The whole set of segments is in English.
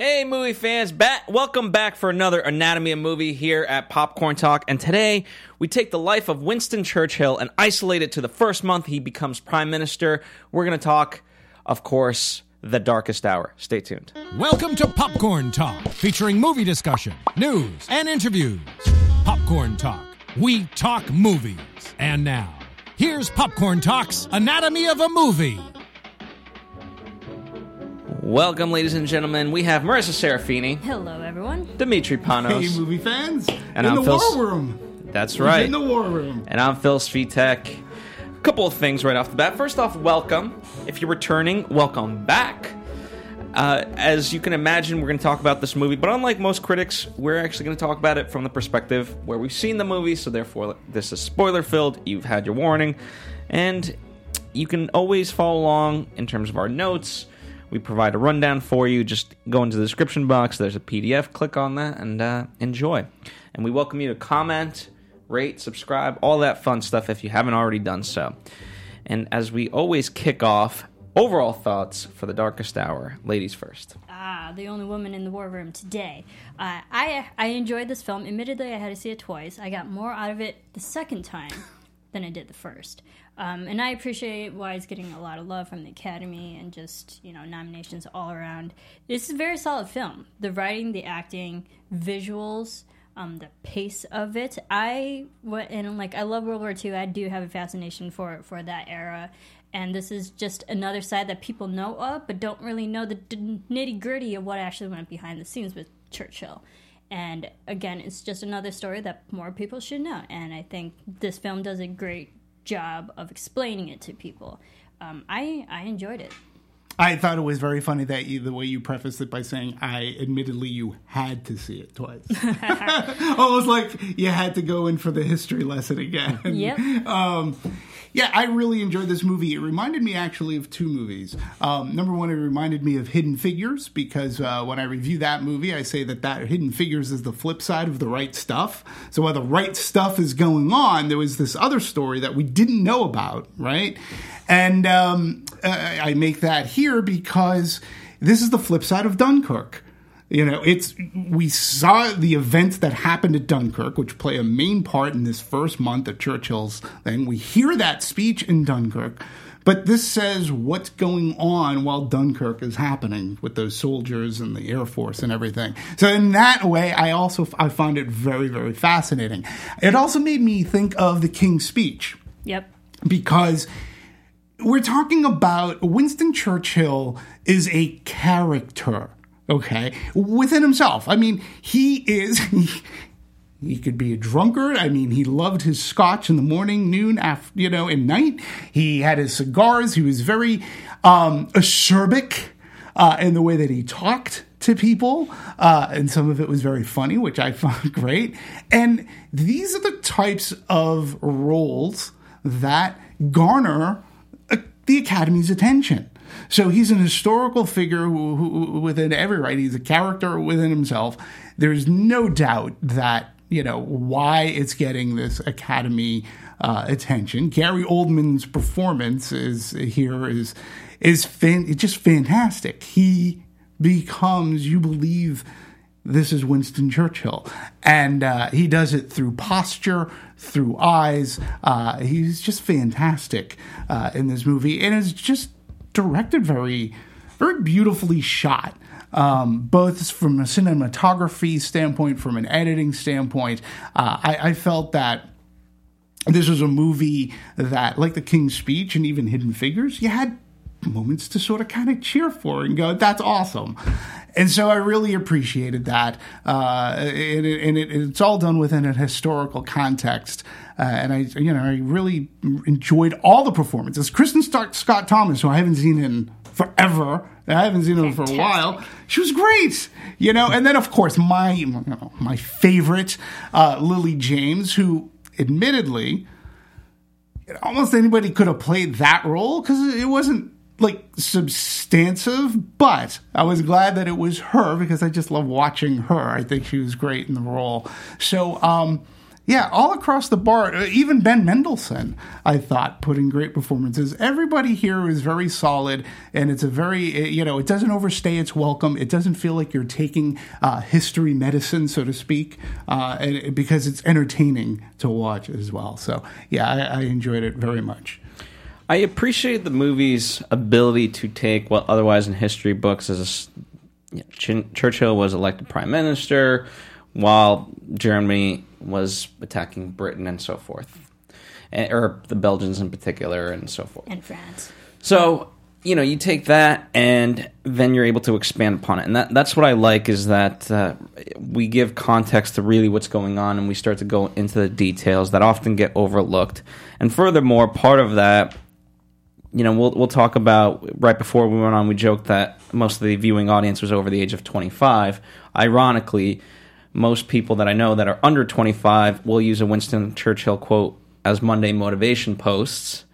Hey, movie fans, welcome back for another Anatomy of Movie here at Popcorn Talk. And today, we take the life of Winston Churchill and isolate it to the first month he becomes Prime Minister. We're going to talk, of course, The Darkest Hour. Stay tuned. Welcome to Popcorn Talk, featuring movie discussion, news, and interviews. Popcorn Talk. We talk movies. And now, here's Popcorn Talk's Anatomy of a Movie. Welcome, ladies and gentlemen. We have Marissa Serafini. Hello, everyone. Dimitri Panos. Hey, movie fans. And in I'm the Phil. war room. That's right. In the war room. And I'm Phil Svitek. A couple of things right off the bat. First off, welcome. If you're returning, welcome back. As you can imagine, we're going to talk about this movie, but unlike most critics, we're actually going to talk about it from the perspective where we've seen the movie, so therefore this is spoiler-filled. You've had your warning, and you can always follow along in terms of our notes. We provide a rundown for you. Just go into the description box. There's a PDF. Click on that and enjoy. And we welcome you to comment, rate, subscribe, all that fun stuff if you haven't already done so. And as we always kick off, overall thoughts for The Darkest Hour. Ladies first. The only woman in the war room today. I enjoyed this film. Admittedly, I had to see it twice. I got more out of it the second time than I did the first. And I appreciate why it's getting a lot of love from the Academy and just, nominations all around. It's a very solid film. The writing, the acting, visuals, the pace of it. I love World War II. I do have a fascination for that era. And this is just another side that people know of, but don't really know the nitty-gritty of what actually went behind the scenes with Churchill. And again, it's just another story that more people should know. And I think this film does a great job of explaining it to people. I enjoyed it. I thought it was very funny that the way you prefaced it by saying, admittedly, you had to see it twice. Almost like you had to go in for the history lesson again. Yep. Yeah, I really enjoyed this movie. It reminded me actually of two movies. Number one, it reminded me of Hidden Figures, because when I review that movie, I say that Hidden Figures is the flip side of The Right Stuff. So while The Right Stuff is going on, there was this other story that we didn't know about, right? And I make that here because this is the flip side of Dunkirk. We saw the events that happened at Dunkirk, which play a main part in this first month of Churchill's thing. We hear that speech in Dunkirk, but this says what's going on while Dunkirk is happening with those soldiers and the Air Force and everything. So in that way, I found it very, very fascinating. It also made me think of the King's Speech. Yep. Because we're talking about Winston Churchill is a character. Okay, within himself. I mean, he could be a drunkard. I mean, he loved his scotch in the morning, noon, and night. He had his cigars. He was very acerbic in the way that he talked to people. And some of it was very funny, which I found great. And these are the types of roles that garner the Academy's attention. So he's an historical figure who within every right, he's a character within himself. There's no doubt that, why it's getting this Academy attention. Gary Oldman's performance is just fantastic. He becomes, you believe this is Winston Churchill. And he does it through posture, through eyes. He's just fantastic in this movie. And it's just directed very, very beautifully shot, both from a cinematography standpoint, from an editing standpoint. I felt that this was a movie that, like The King's Speech and even Hidden Figures, you had moments to sort of kind of cheer for and go, that's awesome. And so I really appreciated that. It's all done within a historical context. And I really enjoyed all the performances. Kristen Scott Thomas, who I haven't seen in forever. I haven't seen her for a while. She was great, And then, of course, my favorite, Lily James, who admittedly, almost anybody could have played that role because it wasn't substantive, but I was glad that it was her because I just love watching her. I think she was great in the role. So Yeah, all across the board. Even Ben Mendelsohn, I thought, put in great performances. Everybody here is very solid, and it's a very, it doesn't overstay its welcome. It doesn't feel like you're taking history medicine, so to speak, because it's entertaining to watch as well. So, yeah, I enjoyed it very much. I appreciate the movie's ability to take what otherwise in history books as Churchill was elected prime minister while Germany was attacking Britain and so forth, or the Belgians in particular and so forth. And France. So, you take that and then you're able to expand upon it. And that's what I like is that we give context to really what's going on and we start to go into the details that often get overlooked. And furthermore, part of that, we'll talk about, right before we went on, we joked that most of the viewing audience was over the age of 25. Ironically, most people that I know that are under 25 will use a Winston Churchill quote as Monday motivation posts.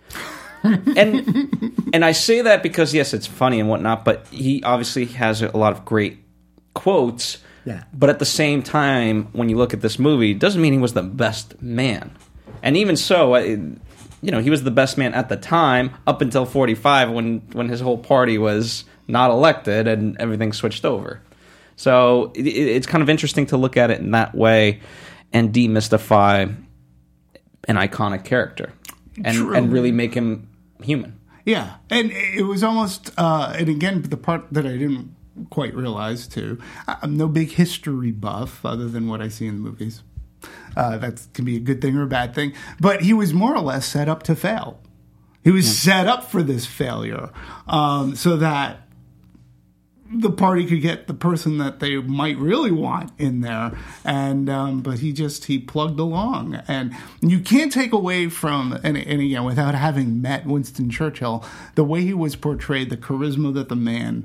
And I say that because, yes, it's funny and whatnot, but he obviously has a lot of great quotes. Yeah. But at the same time, when you look at this movie, it doesn't mean he was the best man. And even so, he was the best man at the time up until 45 when his whole party was not elected and everything switched over. So it's kind of interesting to look at it in that way and demystify an iconic character and really make him human. Yeah, and it was almost, and again, the part that I didn't quite realize too, I'm no big history buff other than what I see in the movies. That can be a good thing or a bad thing, but he was more or less set up to fail. He was set up for this failure so that the party could get the person that they might really want in there, and but he plugged along, and you can't take away from and again without having met Winston Churchill, the way he was portrayed, the charisma that the man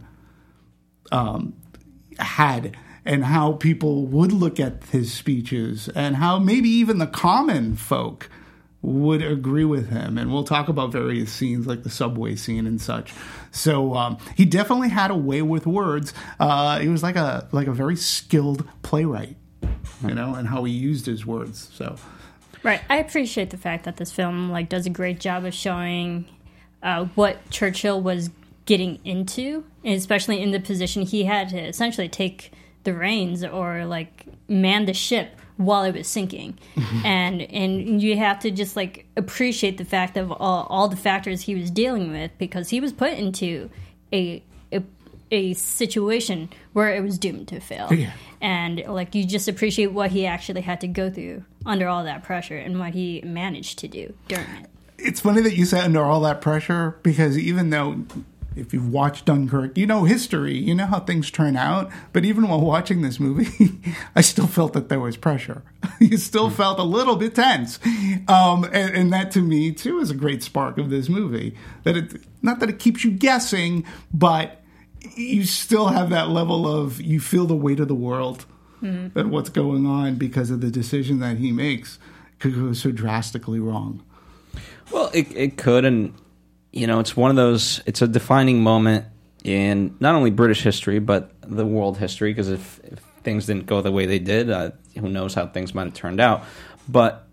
had, and how people would look at his speeches, and how maybe even the common folk would agree with him. And we'll talk about various scenes like the subway scene and such. So he definitely had a way with words. He was like a very skilled playwright, and how he used his words. So, right, I appreciate the fact that this film does a great job of showing what Churchill was getting into, and especially in the position he had to essentially take the reins or man the ship while it was sinking. and you have to just appreciate the fact of all the factors he was dealing with, because he was put into a situation where it was doomed to fail. Yeah. And you just appreciate what he actually had to go through under all that pressure and what he managed to do during it. It's funny that you say under all that pressure, because even though if you've watched Dunkirk, you know history, you know how things turn out. But even while watching this movie, I still felt that there was pressure. You still felt a little bit tense. And that to me, too, is a great spark of this movie. Not that it keeps you guessing, but you still have that level of, you feel the weight of the world and what's going on because of the decision that he makes could go so drastically wrong. Well, it could, and it's one of those, it's a defining moment in not only British history, but the world history, because if things didn't go the way they did, who knows how things might have turned out. But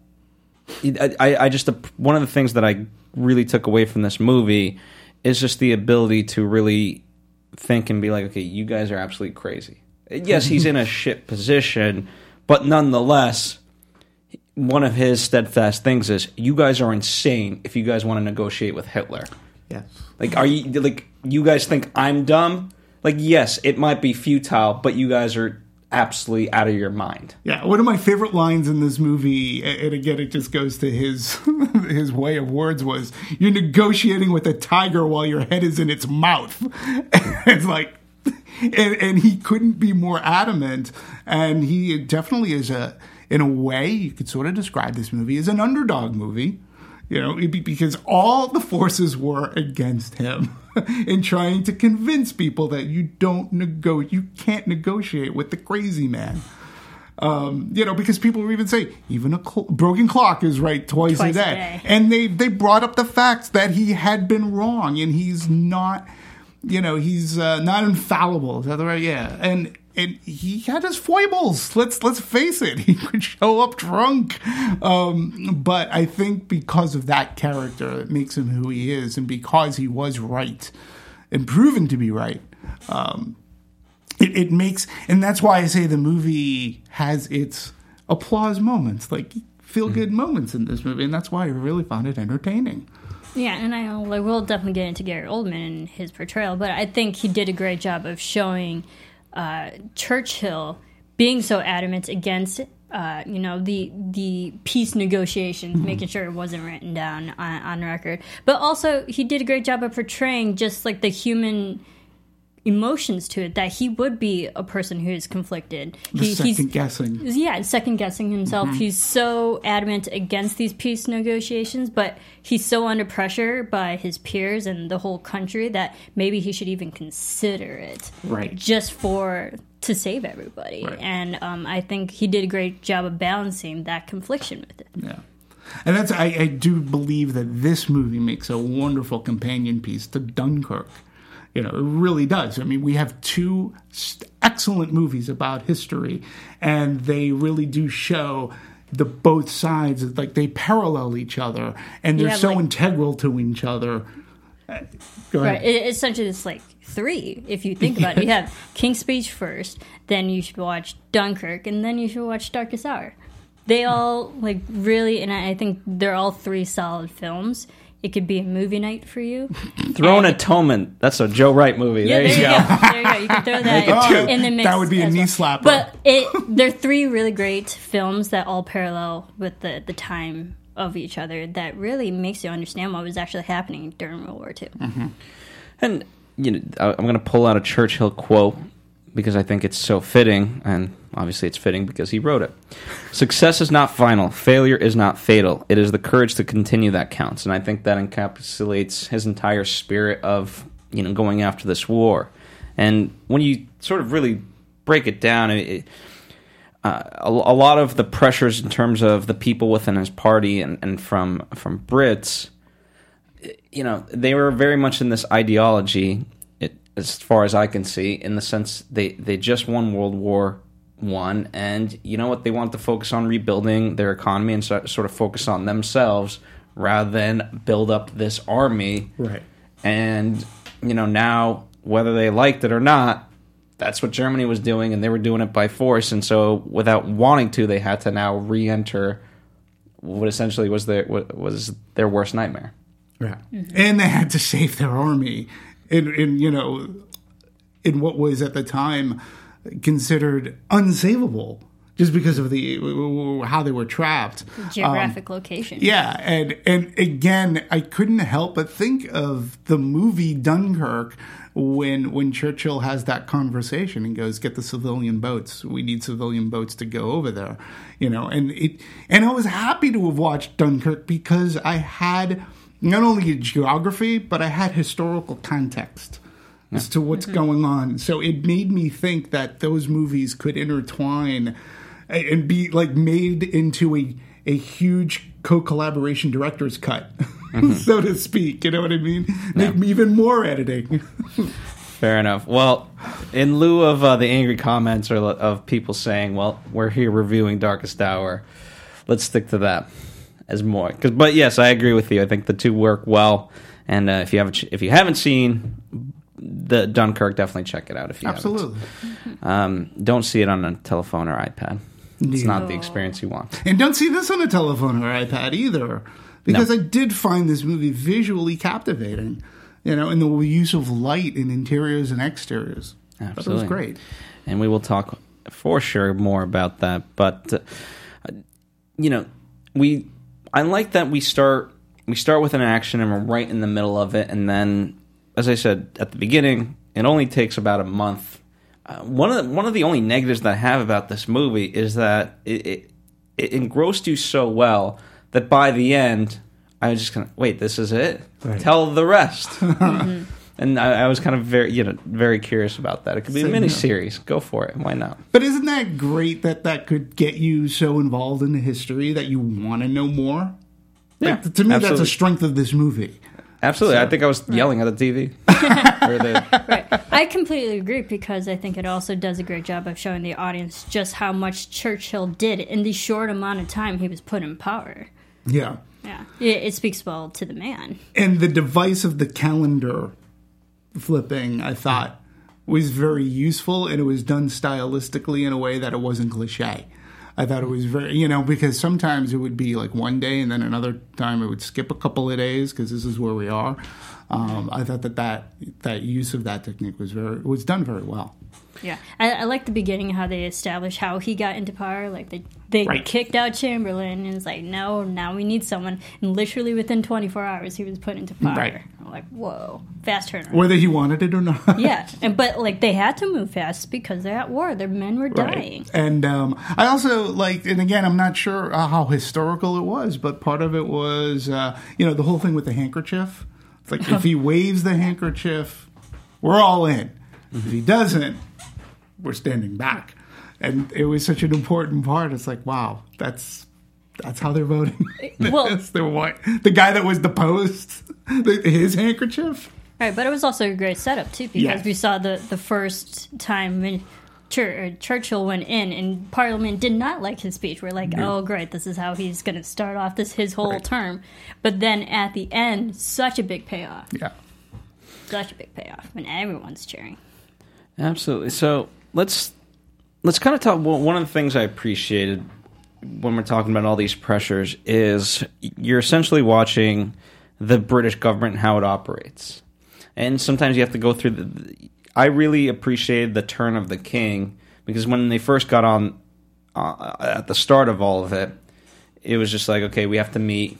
I just, one of the things that I really took away from this movie is just the ability to really think and be like, okay, you guys are absolutely crazy. Yes, he's in a shit position, but nonetheless, one of his steadfast things is, you guys are insane if you guys want to negotiate with Hitler. Yes. Are you, you guys think I'm dumb? Yes, it might be futile, but you guys are absolutely out of your mind. Yeah, one of my favorite lines in this movie, and again, it just goes to his his way of words, was, you're negotiating with a tiger while your head is in its mouth. It's and he couldn't be more adamant, and he definitely is in a way, you could sort of describe this movie as an underdog movie, because all the forces were against him in trying to convince people that you can't negotiate with the crazy man. Because people were even saying, even a broken clock is right twice a day. And they brought up the facts that he had been wrong, and he's not, he's not infallible. Is that right? Yeah. And he had his foibles. Let's face it. He could show up drunk. But I think because of that character, it makes him who he is, and because he was right and proven to be right, it makes, and that's why I say the movie has its applause moments, like feel good moments in this movie, and that's why I really found it entertaining. Yeah, and I know, like, we'll definitely get into Gary Oldman and his portrayal, but I think he did a great job of showing Churchill being so adamant against, the peace negotiations, making sure it wasn't written down on record. But also, he did a great job of portraying just, like, the human emotions to it, that he would be a person who is conflicted. He's second-guessing. Yeah, second-guessing himself. He's so adamant against these peace negotiations, but he's so under pressure by his peers and the whole country that maybe he should even consider it. Right. Just to save everybody. Right. And I think he did a great job of balancing that confliction with it. Yeah. And that's I do believe that this movie makes a wonderful companion piece to Dunkirk. It really does. I mean, we have two excellent movies about history, and they really do show the both sides. Like, they parallel each other, and they're so integral to each other. Go ahead. Right. Essentially, it's like three, if you think about it. You have King's Speech first, then you should watch Dunkirk, and then you should watch Darkest Hour. They all, like, really, and I think they're all three solid films. It could be a movie night for you. Throne Atonement. That's a Joe Wright movie. Yeah, there you go. There you go. You can throw that in the mix. That would be a knee slapper. But they're three really great films that all parallel with the time of each other that really makes you understand what was actually happening during World War II. Mm-hmm. And I'm going to pull out a Churchill quote because I think it's so fitting, and obviously it's fitting because he wrote it. Success is not final. Failure is not fatal. It is the courage to continue that counts. And I think that encapsulates his entire spirit of, going after this war. And when you sort of really break it down, a lot of the pressures in terms of the people within his party and from Brits, they were very much in this ideology, as far as I can see, in the sense they just won World War I, and you know what? They want to focus on rebuilding their economy and sort of focus on themselves rather than build up this army. Right. And, now, whether they liked it or not, that's what Germany was doing, and they were doing it by force. And so, without wanting to, they had to now re-enter what essentially was their worst nightmare. Right. Mm-hmm. And they had to save their army in what was at the time considered unsavable, just because of how they were trapped. The geographic location. Yeah, and again, I couldn't help but think of the movie Dunkirk when Churchill has that conversation and goes, "Get the civilian boats. We need civilian boats to go over there." And I was happy to have watched Dunkirk because I had not only geography, but I had historical context as to what's going on. So it made me think that those movies could intertwine and be like made into a huge co-collaboration director's cut, so to speak. You know what I mean? Make even more editing. Fair enough. Well, in lieu of the angry comments or of people saying, well, we're here reviewing Darkest Hour, let's stick to that as more. But yes, I agree with you. I think the two work well. And if you haven't seen the Dunkirk, definitely check it out if you Absolutely. haven't. Don't see it on a telephone or iPad. It's not the experience you want. And don't see this on a telephone or iPad either, because I did find this movie visually captivating, in the use of light in interiors and exteriors. Absolutely. It was great. And we will talk for sure more about that. But, I like that we start with an action and we're right in the middle of it, and then, as I said at the beginning, it only takes about a month. One of the only negatives that I have about this movie is that it engrossed you so well that by the end, I was just kind of, wait, this is it? Right. Tell the rest. Mm-hmm. And I was kind of very curious about that. It could be a miniseries. Go for it. Why not? But isn't that great that could get you so involved in the history that you want to know more? Yeah, to me, absolutely. That's a strength of this movie. Absolutely. I think I was yelling at the TV. Right. I completely agree because I think it also does a great job of showing the audience just how much Churchill did in the short amount of time he was put in power. Yeah. Yeah. It speaks well to the man. And the device of the calendar flipping, I thought, was very useful, and it was done stylistically in a way that it wasn't cliche. I thought it was very, because sometimes it would be like one day and then another time it would skip a couple of days because this is where we are. I thought that use of that technique was done very well. Yeah, I like the beginning how they establish how he got into power. Like they Right. kicked out Chamberlain, and it's like, no, now we need someone. And literally within 24 hours, he was put into power. Right. I'm like, whoa, fast turnaround. Whether he wanted it or not. Yeah, but like they had to move fast because they're at war. Their men were dying. Right. And I also and again, I'm not sure how historical it was, but part of it was, the whole thing with the handkerchief. It's like if he waves the handkerchief, we're all in. If he doesn't, we're standing back. And it was such an important part. It's like, wow, that's how they're voting. Well- the guy that was deposed, his handkerchief. Right, but it was also a great setup too because Yes. we saw the first time when Churchill went in and Parliament did not like his speech. We're like, oh great, this is how he's going to start off his whole term. But then at the end, such a big payoff. Yeah. Such a big payoff, and everyone's cheering. Absolutely. So let's kind of talk. Well, one of the things I appreciated when we're talking about all these pressures is you're essentially watching the British government and how it operates, and sometimes you have to go through I really appreciated the turn of the king because when they first got on at the start of all of it, it was just like, okay, we have to meet.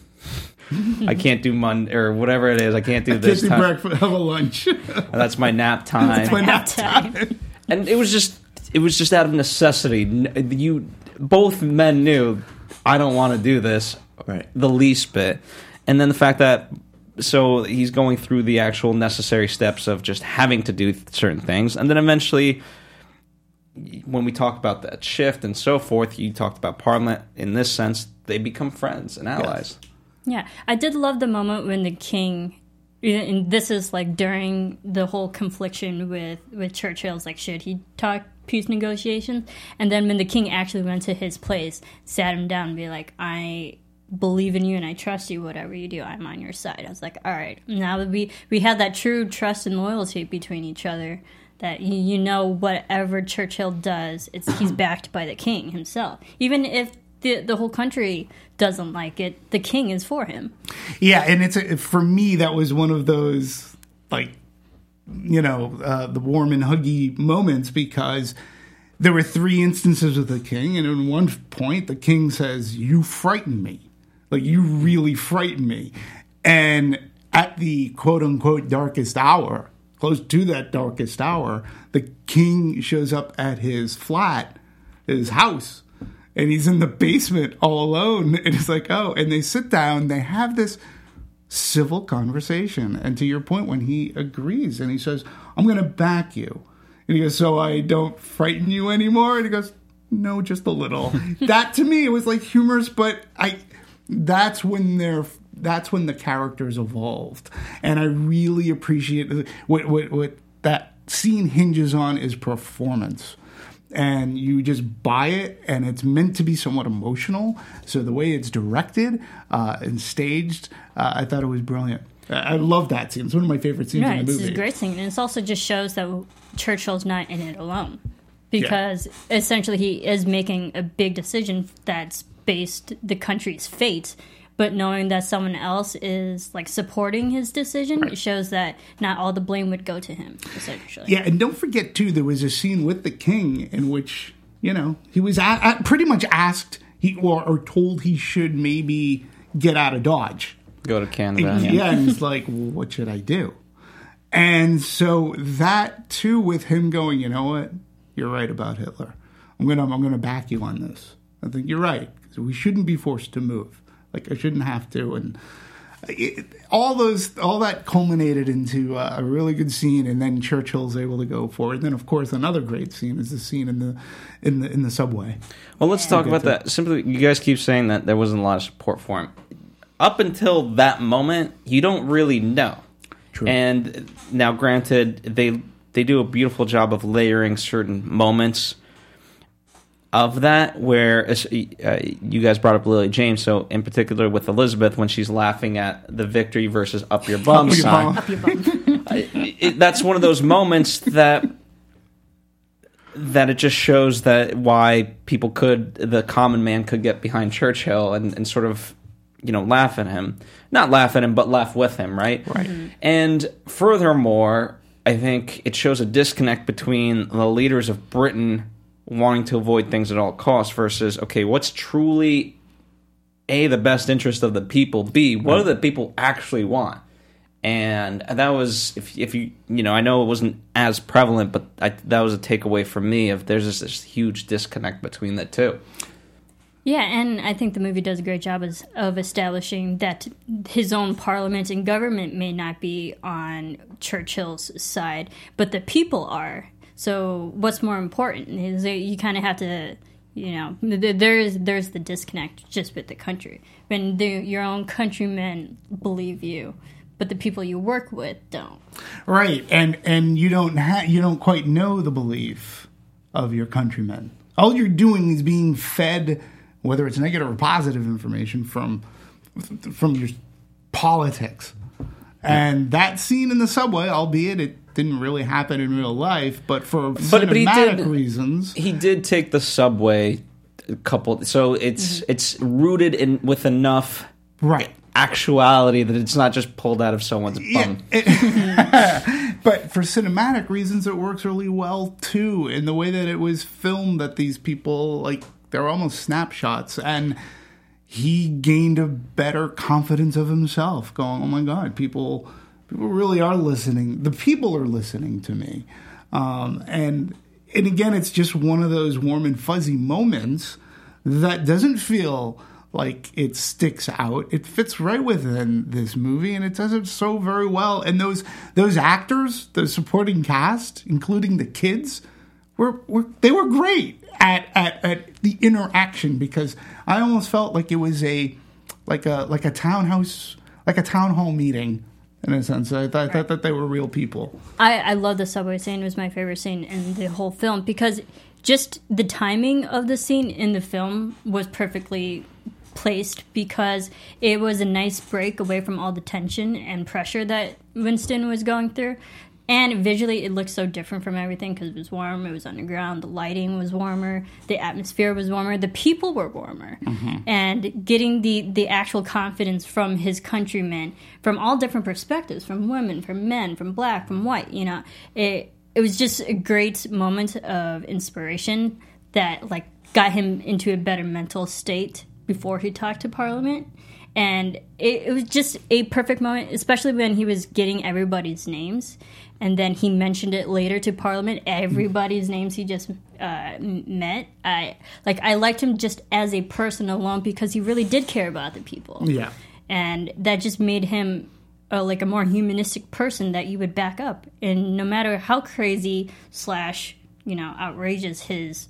I can't do Monday or whatever it is. I can't do this Can't do time. breakfast, have a lunch. That's my nap time. That's my nap time. And it was just out of necessity. You both men knew I don't want to do this the least bit. And then the fact that so he's going through the actual necessary steps of just having to do certain things, and then eventually when we talk about that shift and so forth, you talked about Parliament in this sense, they become friends and allies. Yeah, I did love the moment when the king, and this is like during the whole confliction with Churchill's like, should he talk peace negotiations? And then when the king actually went to his place, sat him down and be like, I believe in you and I trust you, whatever you do, I'm on your side. I was like, all right, now that we have that true trust and loyalty between each other, that whatever Churchill does, he's backed by the king himself. Even if the whole country doesn't like it, the king is for him. Yeah, and for me, that was one of those, the warm and huggy moments because there were 3 instances of the king, and at one point, the king says, "You frighten me. Like, you really frighten me." And at the quote-unquote darkest hour, close to that darkest hour, the king shows up at his flat, his house, and he's in the basement all alone. And it's like, oh, and they sit down, they have this civil conversation. And to your point, when he agrees and he says, "I'm going to back you." And he goes, "So I don't frighten you anymore?" And he goes, "No, just a little." That to me, it was like humorous, but that's when the characters evolved. And I really appreciate what that scene hinges on is performance. And you just buy it, and it's meant to be somewhat emotional. So the way it's directed and staged, I thought it was brilliant. I love that scene. It's one of my favorite scenes in the movie. It's a great scene, and it also just shows that Churchill's not in it alone. Because essentially he is making a big decision that's based the country's fate, but knowing that someone else is like supporting his decision, it shows that not all the blame would go to him, essentially. Yeah, and don't forget too, there was a scene with the king in which he was pretty much asked or told he should maybe get out of Dodge, Go to Canada. and he's like, well, what should I do? And so that too, with him going, you know what, you're right about Hitler. I'm gonna back you on this. I think you're right. We shouldn't be forced to move. Like, I shouldn't have to. And all that culminated into a really good scene, and then Churchill's able to go forward. And then, of course, another great scene is the scene in the subway. Well, let's talk about that. Simply, you guys keep saying that there wasn't a lot of support for him. up until that moment, you don't really know. True. And now, granted, they do a beautiful job of layering certain moments of that, where you guys brought up Lily James, so in particular with Elizabeth, when she's laughing at the victory versus up your bum sign. Up your bum. That's one of those moments that it just shows that why the common man could get behind Churchill and sort of, laugh at him. Not laugh at him, but laugh with him, right? Right. Mm-hmm. And furthermore, I think it shows a disconnect between the leaders of Britain wanting to avoid things at all costs versus, okay, what's truly, A, the best interest of the people, B, what do the people actually want? And that was, if you, I know it wasn't as prevalent, but that was a takeaway for me of there's this huge disconnect between the two. Yeah, and I think the movie does a great job of establishing that his own parliament and government may not be on Churchill's side, but the people are. So what's more important is that you kind of have to, there's the disconnect just with the country. When your own countrymen believe you, but the people you work with don't. Right, and you don't quite know the belief of your countrymen. All you're doing is being fed, whether it's negative or positive information, from your politics. And that scene in the subway, albeit it didn't really happen in real life, but for cinematic reasons, he did take the subway a couple. So it's rooted with enough actuality that it's not just pulled out of someone's bum. But for cinematic reasons, it works really well too, in the way that it was filmed. That these people, they're almost snapshots, and he gained a better confidence of himself, going, "Oh my God, people really are listening. The people are listening to me." And again, it's just one of those warm and fuzzy moments that doesn't feel like it sticks out. It fits right within this movie, and it does it so very well. And those actors, the supporting cast, including the kids, were great at the interaction, because I almost felt like it was a town hall meeting. In a sense, I thought that they were real people. I love the subway scene. It was my favorite scene in the whole film, because just the timing of the scene in the film was perfectly placed, because it was a nice break away from all the tension and pressure that Winston was going through. And visually, it looked so different from everything, because it was warm, it was underground, the lighting was warmer, the atmosphere was warmer, the people were warmer. Mm-hmm. And getting the actual confidence from his countrymen, from all different perspectives, from women, from men, from black, from white, it was just a great moment of inspiration that got him into a better mental state before he talked to Parliament. And it was just a perfect moment, especially when he was getting everybody's names. And then he mentioned it later to Parliament, everybody's names he just met. I liked him just as a person alone, because he really did care about the people. Yeah. And that just made him a more humanistic person that you would back up. And no matter how crazy / outrageous his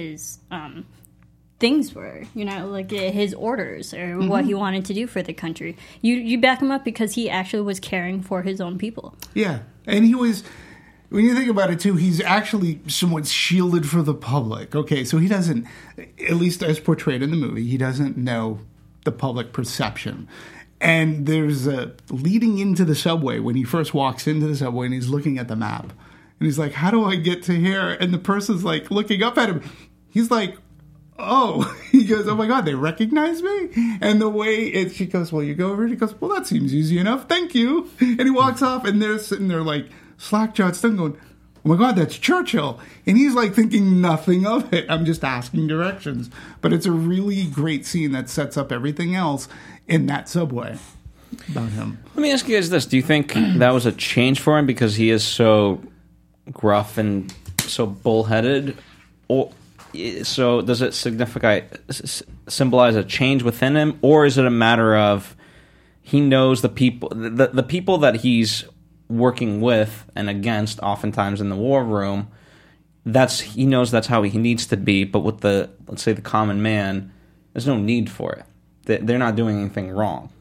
things were, his orders or what he wanted to do for the country, you back him up because he actually was caring for his own people. Yeah. And he was, when you think about it too, he's actually somewhat shielded for the public. Okay, so he doesn't, at least as portrayed in the movie, he doesn't know the public perception. And there's leading into the subway, when he first walks into the subway and he's looking at the map. And he's like, how do I get to here? And the person's looking up at him. He's like, oh, he goes, oh my God, they recognize me? And the way she goes, well, you go over, and he goes, well, that seems easy enough, thank you. And he walks off, and they're sitting there slack-jawed, still going, oh my God, that's Churchill. And he's thinking nothing of it. I'm just asking directions. But it's a really great scene that sets up everything else in that subway about him. Let me ask you guys this. Do you think that was a change for him because he is so gruff and so bullheaded? So does it symbolize a change within him, or is it a matter of he knows the people that he's working with and against, oftentimes in the war room, he knows that's how he needs to be, but with let's say the common man, there's no need for it. They're not doing anything wrong.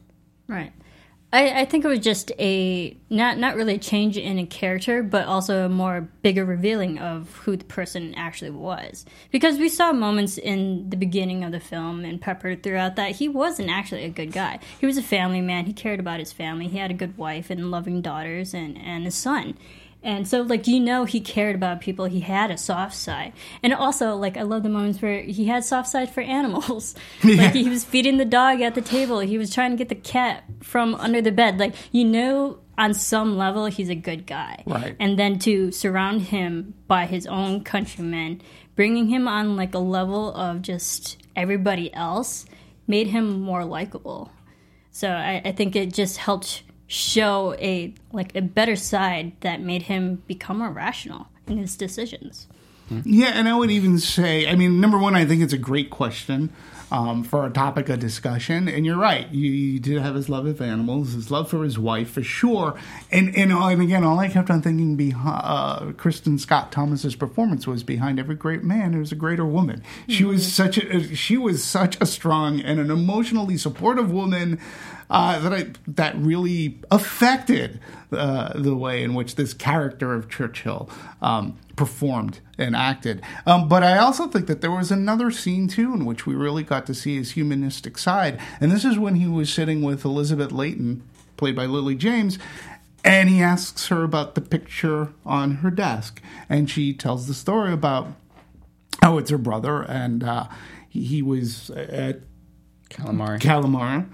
Right. I think it was just a not really a change in a character, but also a more bigger revealing of who the person actually was. Because we saw moments in the beginning of the film and peppered throughout that he wasn't actually a good guy. He was a family man. He cared about his family. He had a good wife and loving daughters and a son. And so, like, he cared about people. He had a soft side. And also, like, I love the moments where he had soft side for animals. Like, he was feeding the dog at the table. He was trying to get the cat from under the bed. Like, on some level, he's a good guy. Right. And then to surround him by his own countrymen, bringing him on, like, a level of just everybody else, made him more likable. So I think it just helped show a better side that made him become more rational in his decisions. Yeah, and I would even say, I mean, number one, I think it's a great question for a topic of discussion. And you're right. You did have his love of animals, his love for his wife, for sure. And again, all I kept on thinking behind Kristen Scott Thomas's performance was behind every great man, there's a greater woman. She was such a strong and an emotionally supportive woman that really affected the way in which this character of Churchill performed and acted. But I also think that there was another scene, too, in which we really got to see his humanistic side. And this is when he was sitting with Elizabeth Layton, played by Lily James, and he asks her about the picture on her desk. And she tells the story about how it's her brother, and he was at Calamari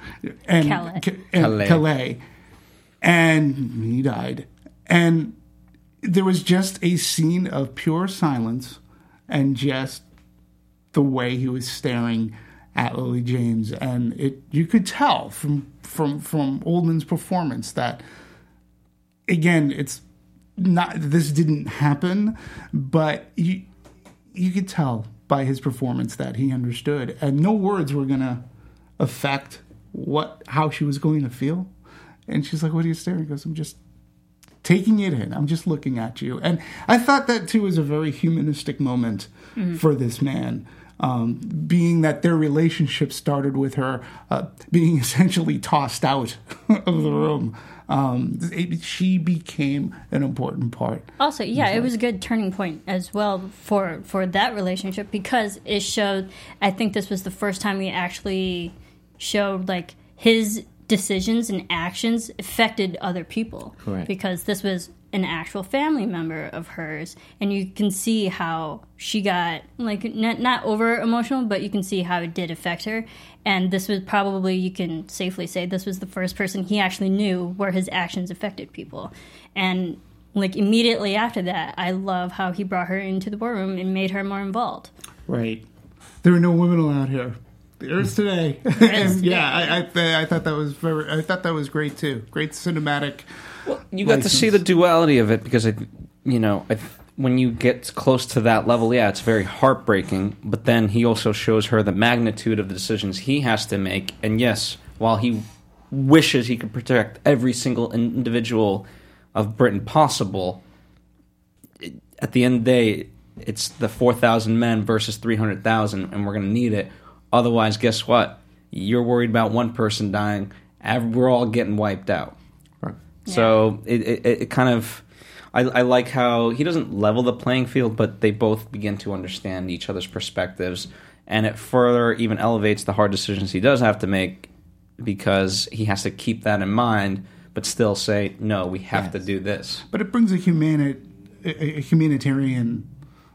and Calais, and he died. And there was just a scene of pure silence and just the way he was staring at Lily James, and you could tell from Oldman's performance that, again, it's not, this didn't happen, but you could tell by his performance that he understood, and no words were gonna affect how she was going to feel. And she's like, "What are you staring?" He goes, "I'm just taking it in. I'm just looking at you." And I thought that too was a very humanistic moment for this man, being that their relationship started with her being essentially tossed out of the room. She became an important part. Also, yeah, it was a good turning point as well for that relationship, because it showed, I think this was the first time we actually showed, like, his decisions and actions affected other people. Correct. Because this was an actual family member of hers, and you can see how she got, like, not over emotional, but you can see how it did affect her. And this was probably, you can safely say, this was the first person he actually knew where his actions affected people. And, like, immediately after that, I love how he brought her into the war room and made her more involved. Right. There are no women allowed here. There is today. And yeah, I thought that was great too. Great cinematic. Well, you got to see the duality of it, because when you get close to that level, yeah, it's very heartbreaking. But then he also shows her the magnitude of the decisions he has to make. And yes, while he wishes he could protect every single individual of Britain possible, at the end of the day, it's the 4,000 men versus 300,000, and we're going to need it. Otherwise, guess what? You're worried about one person dying. We're all getting wiped out. Right. Yeah. So it kind of... I like how he doesn't level the playing field, but they both begin to understand each other's perspectives. And it further even elevates the hard decisions he does have to make, because he has to keep that in mind, but still say, no, we have to do this. But it brings a humanitarian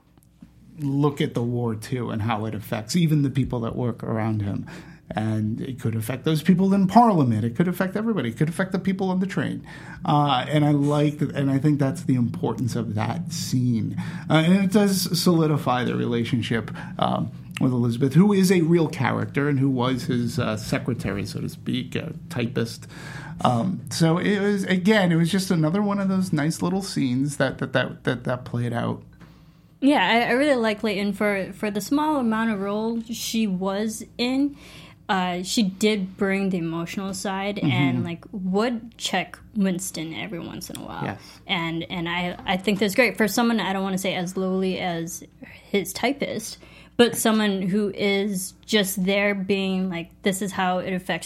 look at the war too, and how it affects even the people that work around him. And it could affect those people in Parliament. It could affect everybody. It could affect the people on the train. And I like that, and I think that's the importance of that scene. And it does solidify the relationship with Elizabeth, who is a real character and who was his secretary, so to speak, a typist. So it was just another one of those nice little scenes that played out. Yeah, I really like Layton for the small amount of role she was in. She did bring the emotional side and, like, would check Winston every once in a while. Yes. And I think that's great for someone, I don't want to say as lowly as his but someone who is just there being like, this is how it affects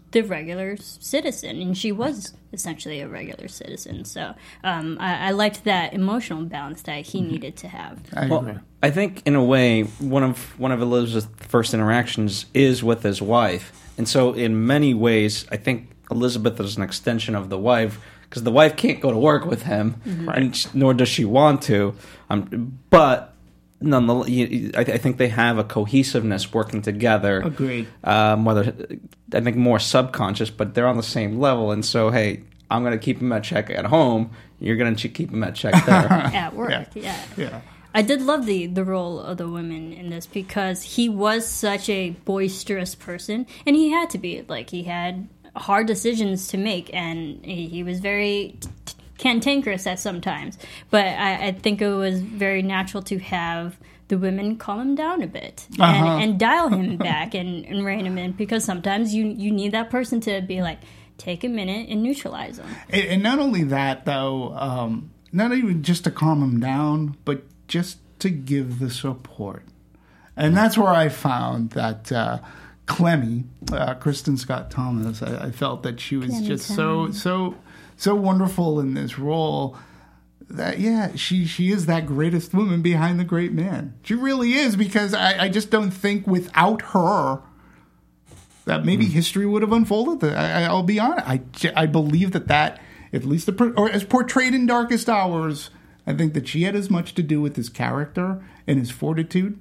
the regular citizen, and she was essentially a regular citizen. So I liked that emotional balance that he needed to have. I agree. I think in a way one of Elizabeth's first interactions is with his wife, and so in many ways I think Elizabeth is an extension of the wife, because the wife can't go to work with him, and nor does she want to. But nonetheless, I think they have a cohesiveness working together. Agreed. Whether I think more subconscious, but they're on the same level, and so hey, I'm going to keep him at check at home. You're going to keep him at check there. At work, yeah. I did love the role of the women in this, because he was such a boisterous person, and he had to be. Like, he had hard decisions to make, and he was very cantankerous at sometimes. But I think it was very natural to have the women calm him down a bit and dial him back and rein him in, because sometimes you need that person to be like, take a minute and neutralize him. And not only that, though, not even just to calm him down, but just to give the support. And that's where I found that Clemmy, Kristen Scott Thomas, I felt that she was just so wonderful in this role. That she is that greatest woman behind the great man. She really is, because I just don't think without her that maybe history would have unfolded. I'll be honest. I believe that at least or as portrayed in Darkest Hours, I think that she had as much to do with his character and his fortitude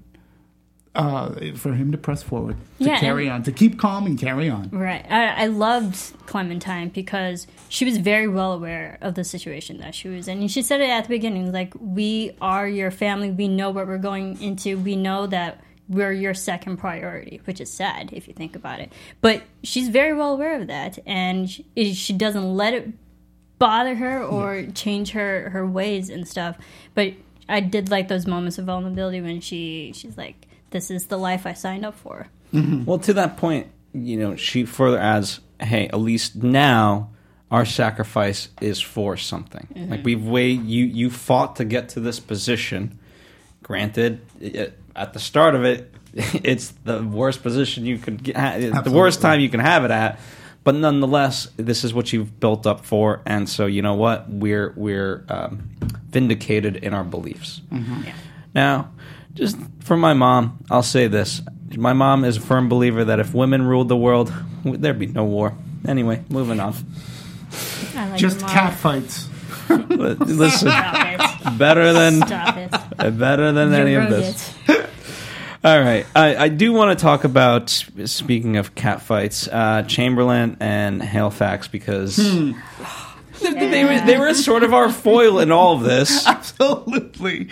for him to press forward, to carry on, to keep calm and carry on. Right. I loved Clementine because she was very well aware of the situation that she was in. And she said it at the beginning, like, we are your family. We know what we're going into. We know that we're your second priority, which is sad if you think about it. But she's very well aware of that, and she doesn't let it bother her or change her ways and stuff. But I did like those moments of vulnerability when she's like, this is the life I signed up for. Mm-hmm. Well, to that point, she further adds, hey, at least now our sacrifice is for something. Mm-hmm. Like, you fought to get to this position. Granted, at the start of it, it's the worst position you could get, the worst time you can have it at. But nonetheless, this is what you've built up for, and so you know what? We're vindicated in our beliefs. Mm-hmm. Yeah. Now, just for my mom, I'll say this: my mom is a firm believer that if women ruled the world, there'd be no war. Anyway, moving on. I like Just cat fights. Listen, Stop it. better than Stop it. better than any of this. All right. I do want to talk about, speaking of catfights, Chamberlain and Halifax, because they were sort of our foil in all of this. Absolutely.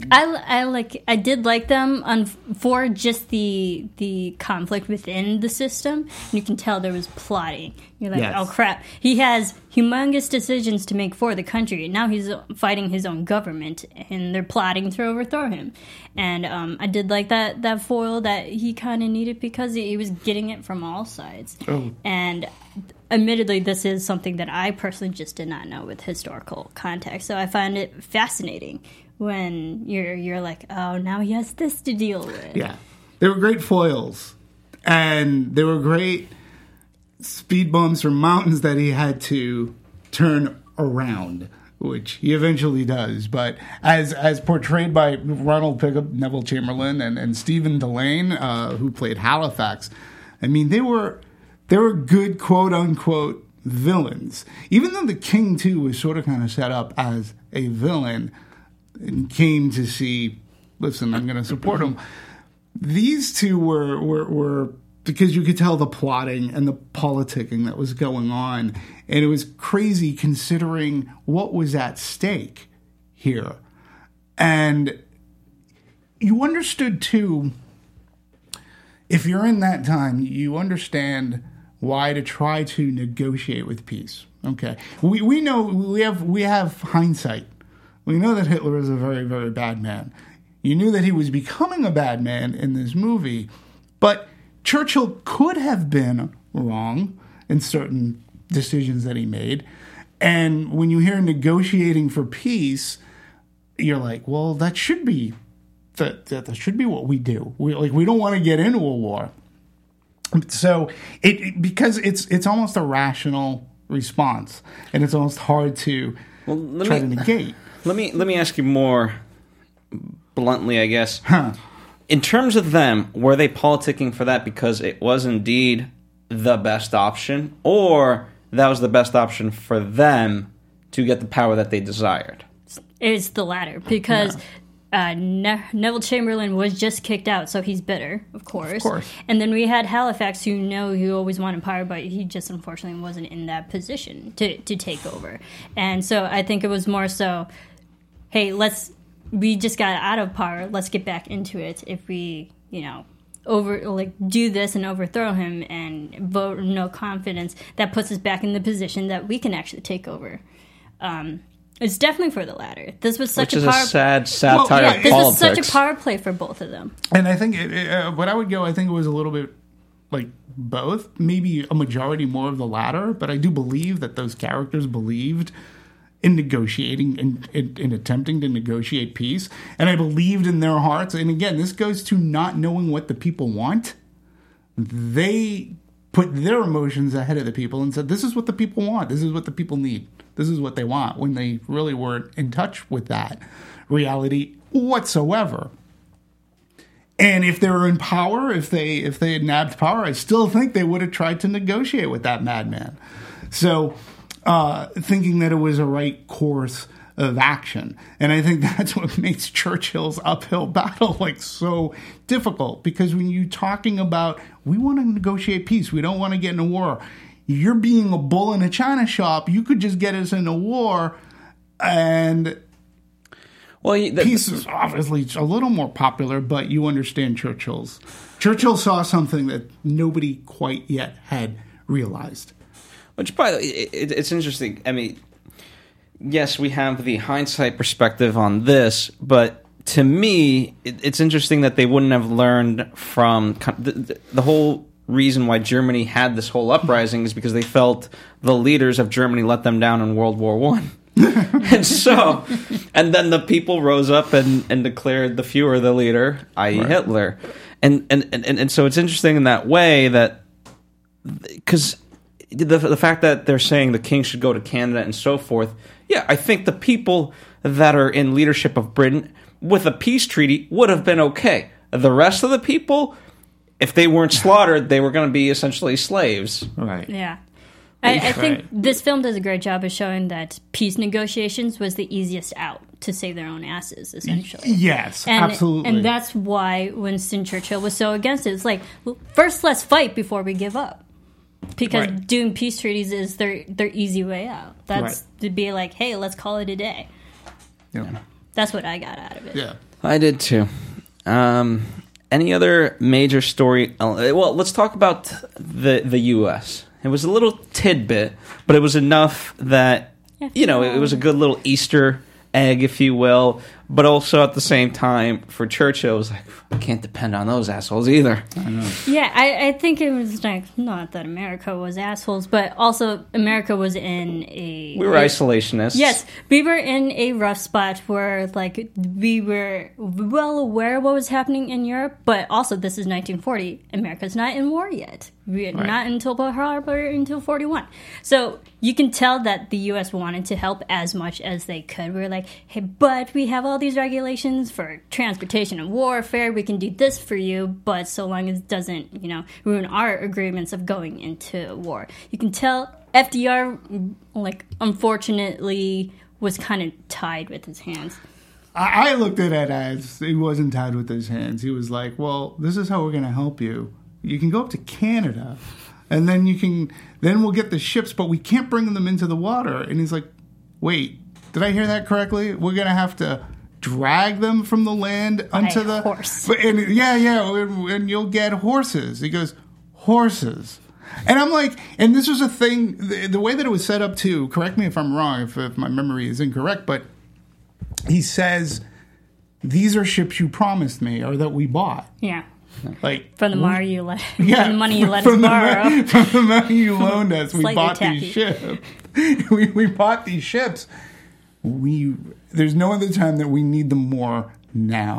I did like them for just the conflict within the system. You can tell there was plotting. You're like, oh crap, he has humongous decisions to make for the country. Now he's fighting his own government, and they're plotting to overthrow him. And I did like that foil that he kind of needed, because he was getting it from all sides. Oh. And admittedly, this is something that I personally just did not know with historical context. So I find it fascinating when you're like, oh, now he has this to deal with. Yeah. They were great foils. And they were great speed bumps or mountains that he had to turn around, which he eventually does. But as portrayed by Ronald Pickup, Neville Chamberlain, and Stephen Delane, who played Halifax, I mean, they were good, quote-unquote, villains. Even though the king, too, was sort of kind of set up as a villain and came to see, listen, I'm going to support him. These two were because you could tell the plotting and the politicking that was going on. And it was crazy considering what was at stake here. And you understood, too, if you're in that time, you understand why to try to negotiate with peace. Okay, we know we have hindsight. We know that Hitler is a very, very bad man. You knew that he was becoming a bad man in this movie, but Churchill could have been wrong in certain decisions that he made. And when you hear negotiating for peace, you're like, well, that should be that should be what we do. We don't want to get into a war. So because it's almost a rational response, and it's almost hard to try to negate. Let me ask you more bluntly, I guess. In terms of them, were they politicking for that because it was indeed the best option, or that was the best option for them to get the power that they desired? It's the latter, because Neville Chamberlain was just kicked out, so he's bitter, of course. And then we had Halifax, who always wanted power, but he just unfortunately wasn't in that position to take over. And so I think it was more so, hey, we just got out of power, let's get back into it. If we, do this and overthrow him and vote no confidence, that puts us back in the position that we can actually take over. It's definitely for the latter. This was such Which a is a sad satire of this was politics. such a power play for both of them. And I think what I would go, I think it was a little bit like both, maybe a majority more of the latter, but I do believe that those characters believed in negotiating and in attempting to negotiate peace. And I believed in their hearts. And again, this goes to not knowing what the people want. They put their emotions ahead of the people and said, this is what the people want. This is what the people need. This is what they want, when they really weren't in touch with that reality whatsoever. And if they were in power, if they had nabbed power, I still think they would have tried to negotiate with that madman. So thinking that it was a right course of action. And I think that's what makes Churchill's uphill battle so difficult. Because when you're talking about, we want to negotiate peace, we don't want to get in a war, you're being a bull in a china shop. You could just get us in a war, and peace is obviously a little more popular, but you understand Churchill saw something that nobody quite yet had realized. Which, by the way, it's interesting. I mean, yes, we have the hindsight perspective on this, but to me, it's interesting that they wouldn't have learned from the whole reason why Germany had this whole uprising is because they felt the leaders of Germany let them down in World War I. and then the people rose up and declared the Führer the leader, i.e. Right. Hitler. And so it's interesting in that way that, because the fact that they're saying the king should go to Canada and so forth, yeah, I think the people that are in leadership of Britain with a peace treaty would have been okay. The rest of the people, if they weren't slaughtered, they were going to be essentially slaves. Right. Yeah. I think this film does a great job of showing that peace negotiations was the easiest out to save their own asses, essentially. Yes, absolutely. And that's why Winston Churchill was so against it. It's like, first let's fight before we give up. Because doing peace treaties is their easy way out. That's to be like, hey, let's call it a day. Yeah. That's what I got out of it. Yeah. I did too. Any other major story? Well, let's talk about the U.S. It was a little tidbit, but it was enough that, it was a good little Easter egg, if you will. But also at the same time, for Churchill, it was like, I can't depend on those assholes either. I know. Yeah, I think it was like, not that America was assholes, but also America was in a... We were isolationists. Yes, we were in a rough spot where, we were well aware of what was happening in Europe, but also this is 1940. America's not in war yet. Not until Pearl Harbor, until 41. So you can tell that the U.S. wanted to help as much as they could. We were like, hey, but we have all these regulations for transportation and warfare. We can do this for you, but so long as it doesn't, ruin our agreements of going into war. You can tell FDR, unfortunately, was kind of tied with his hands. I looked at it as he wasn't tied with his hands. He was like, well, this is how we're going to help you. You can go up to Canada, and then then we'll get the ships, but we can't bring them into the water. And he's like, wait, did I hear that correctly? We're going to have to drag them from the land onto the horse. And and you'll get horses. He goes, horses. And I'm like, and this was a thing, the way that it was set up too, correct me if I'm wrong, if my memory is incorrect, but he says, these are ships you promised me or that we bought. Yeah. From the money you let us borrow. From the money you loaned us, we Slightly bought tacky. these ships. we bought these ships. There's no other time that we need them more now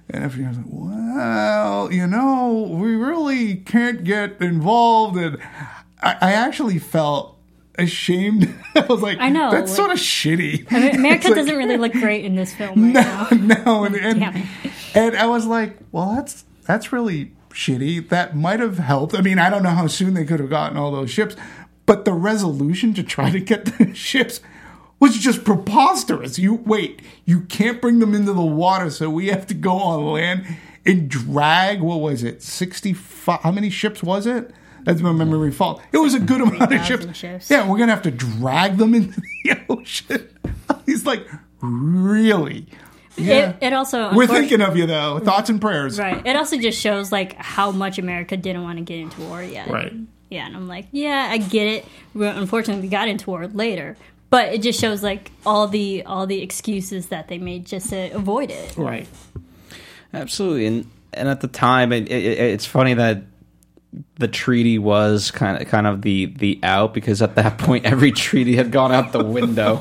And FDR's like, well, we really can't get involved. And I actually felt ashamed. I was like, I know, that's like, sort of shitty. I mean, America It's doesn't really look great in this film right now. No, Damn it. and I was like, well, that's really shitty. That might have helped. I mean, I don't know how soon they could have gotten all those ships, but the resolution to try to get the ships was just preposterous. You can't bring them into the water, so we have to go on land and drag, what was it, 65, how many ships was it? That's my memory fault. It was a good amount of 3,000 ships. Yeah, we're going to have to drag them into the ocean. He's like, really? Yeah. It also, We're thinking of you, though. Thoughts and prayers. right. It also just shows like how much America didn't want to get into war yet. Right. Yeah, and I'm like, yeah, I get it. Unfortunately, we got into war later, but it just shows like all the excuses that they made just to avoid it. Right. Absolutely, and at the time, it's funny that the treaty was kind of the out, because at that point every treaty had gone out the window.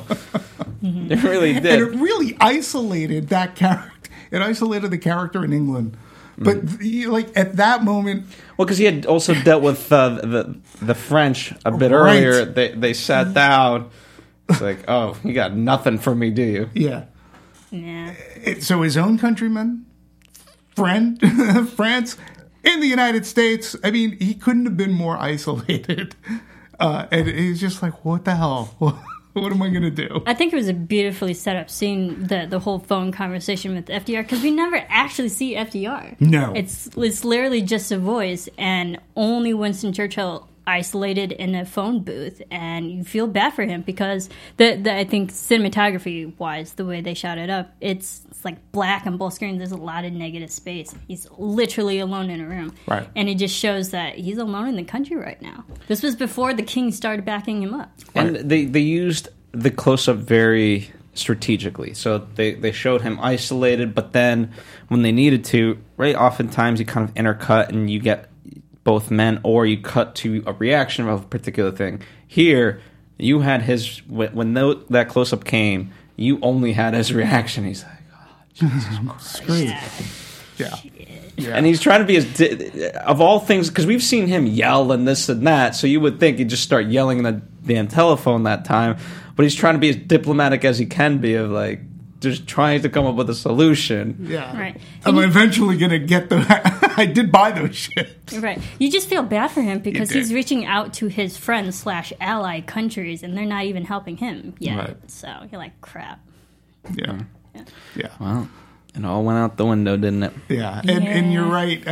It really did. And it really isolated that character. It isolated the character in England. But like at that moment, Well, because he had also dealt with the French a bit Right. earlier. They sat down. It's like, oh, you got nothing for me, do you? yeah. Yeah. So his own countrymen, friend, France, in the United States. I mean, he couldn't have been more isolated. And he's just like, what the hell? What am I going to do? I think it was a beautifully set up scene, the whole phone conversation with FDR, because we never actually see FDR. No. It's literally just a voice, and only Winston Churchill isolated in a phone booth, and you feel bad for him because I think cinematography wise, the way they shot it up, it's like black on both screens. There's a lot of negative space. He's literally alone in a room, Right. And it just shows that he's alone in the country right now. This was before the king started backing him up. And they used the close-up very strategically. So they showed him isolated, but then when they needed to, right, oftentimes you kind of intercut and you get both men, or you cut to a reaction of a particular thing. Here, you had his, when that close-up came, you only had his reaction. He's like, oh, Jesus Christ. Great. Yeah. Yeah. And he's trying to be of all things, because we've seen him yell and this and that, so you would think he'd just start yelling in the damn telephone that time, but he's trying to be as diplomatic as he can be, of like, just trying to come up with a solution. Yeah. Right. I'm eventually going to get I did buy those ships. Right. You just feel bad for him because You he's did. reaching out to his friends / ally countries, and they're not even helping him yet. Right. So you're like, crap. Yeah. Yeah. Well, it all went out the window, didn't it? Yeah. And you're right.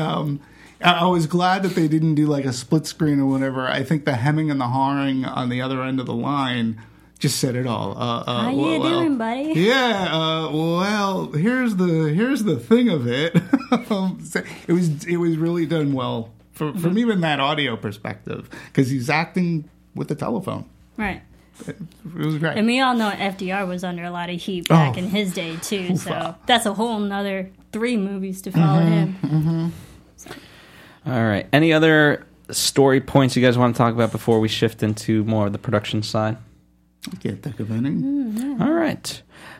I was glad that they didn't do like a split screen or whatever. I think the hemming and the hawing on the other end of the line just said it all. How you doing, buddy? Yeah. Well, here's the thing of it. It was really done well from even that audio perspective, because he's acting with the telephone. Right. It was great. And we all know FDR was under a lot of heat back Oh. in his day, too. Oofa. So that's a whole nother 3 movies to follow him. All right. Any other story points you guys want to talk about before we shift into more of the production side? Can't think of any. All right.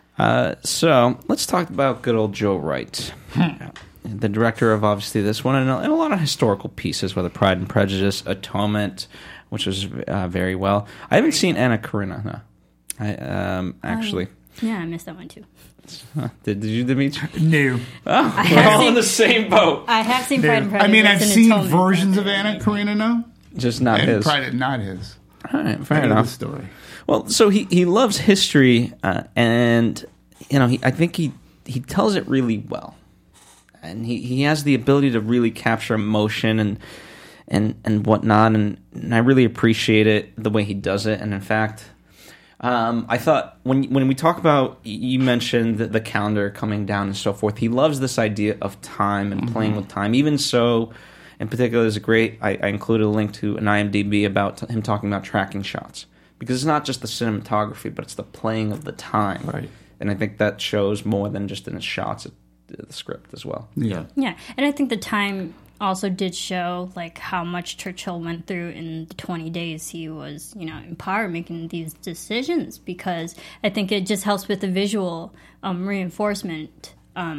So let's talk about good old Joe Wright, the director of obviously this one and a lot of historical pieces, whether Pride and Prejudice, Atonement, which was very well. I haven't seen Anna Karenina. Actually. Yeah, I missed that one, too. Did you, Dimitri? No. Oh, we're have all in seen- the same boat. I have seen Pride and Prejudice. I mean, I've and seen Atonement, versions but- of Anna Karenina, Just not and his. Pride, not his. All right, fair I know the enough. story. Well, so he loves history, and I think he tells it really well, and he has the ability to really capture emotion and whatnot, and I really appreciate it the way he does it. And in fact, I thought when we talk about, you mentioned the calendar coming down and so forth, he loves this idea of time and playing with time. Even so, in particular, there's a great, I included a link to an IMDb about him talking about tracking shots. Because it's not just the cinematography, but it's the playing of the time. Right. And I think that shows more than just in the shots of the script as well. Yeah. Yeah, and I think the time also did show like how much Churchill went through in the 20 days he was, in power, making these decisions, because I think it just helps with the visual reinforcement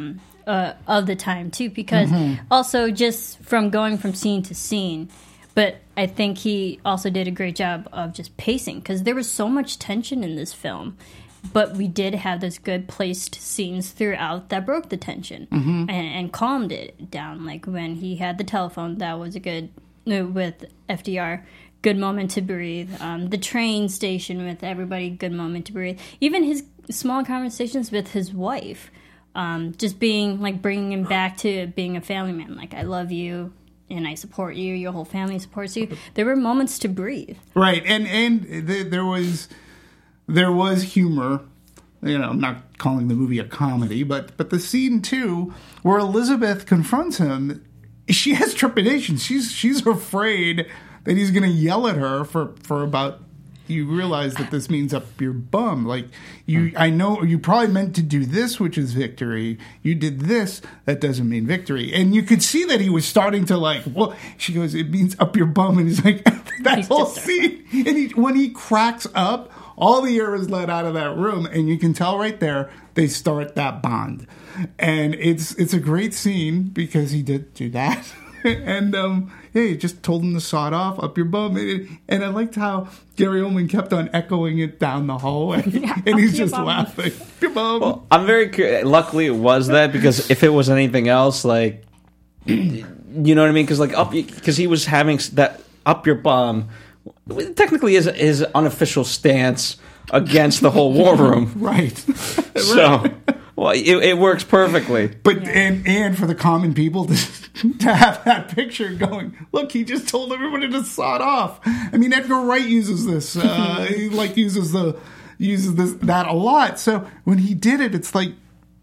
of the time too, because also just from going from scene to scene. But I think he also did a great job of just pacing, because there was so much tension in this film. But we did have those good placed scenes throughout that broke the tension and calmed it down. Like when he had the telephone, that was a good, with FDR, good moment to breathe. The train station with everybody, good moment to breathe. Even his small conversations with his wife, just being like bringing him back to being a family man. Like, I love you. And I support you. Your whole family supports you. There were moments to breathe. Right, and there was humor. You know, I'm not calling the movie a comedy, but the scene too, where Elizabeth confronts him, she has trepidation. She's afraid that he's going to yell at her for about. You realize that this means up your bum. Like, I know you probably meant to do this, which is victory. You did this, that doesn't mean victory. And you could see that he was starting to like, well, she goes, it means up your bum. And he's like, that whole scene. And when he cracks up, all the air is let out of that room. And you can tell right there, they start that bond. And it's a great scene because he did do that. And he just told him to sod off, up your bum. And I liked how Gary Oldman kept on echoing it down the hallway. And he's just laughing. Up your bum. Well, I'm very curious. Luckily, it was that, because if it was anything else, like, you know what I mean? Because he was having that up your bum, technically is his unofficial stance against the whole war room. Right. So, well, it works perfectly. But and for the common people to have that picture going, look, he just told everybody to sod off. I mean, Edgar Wright uses this. He uses that a lot. So when he did it, it's like,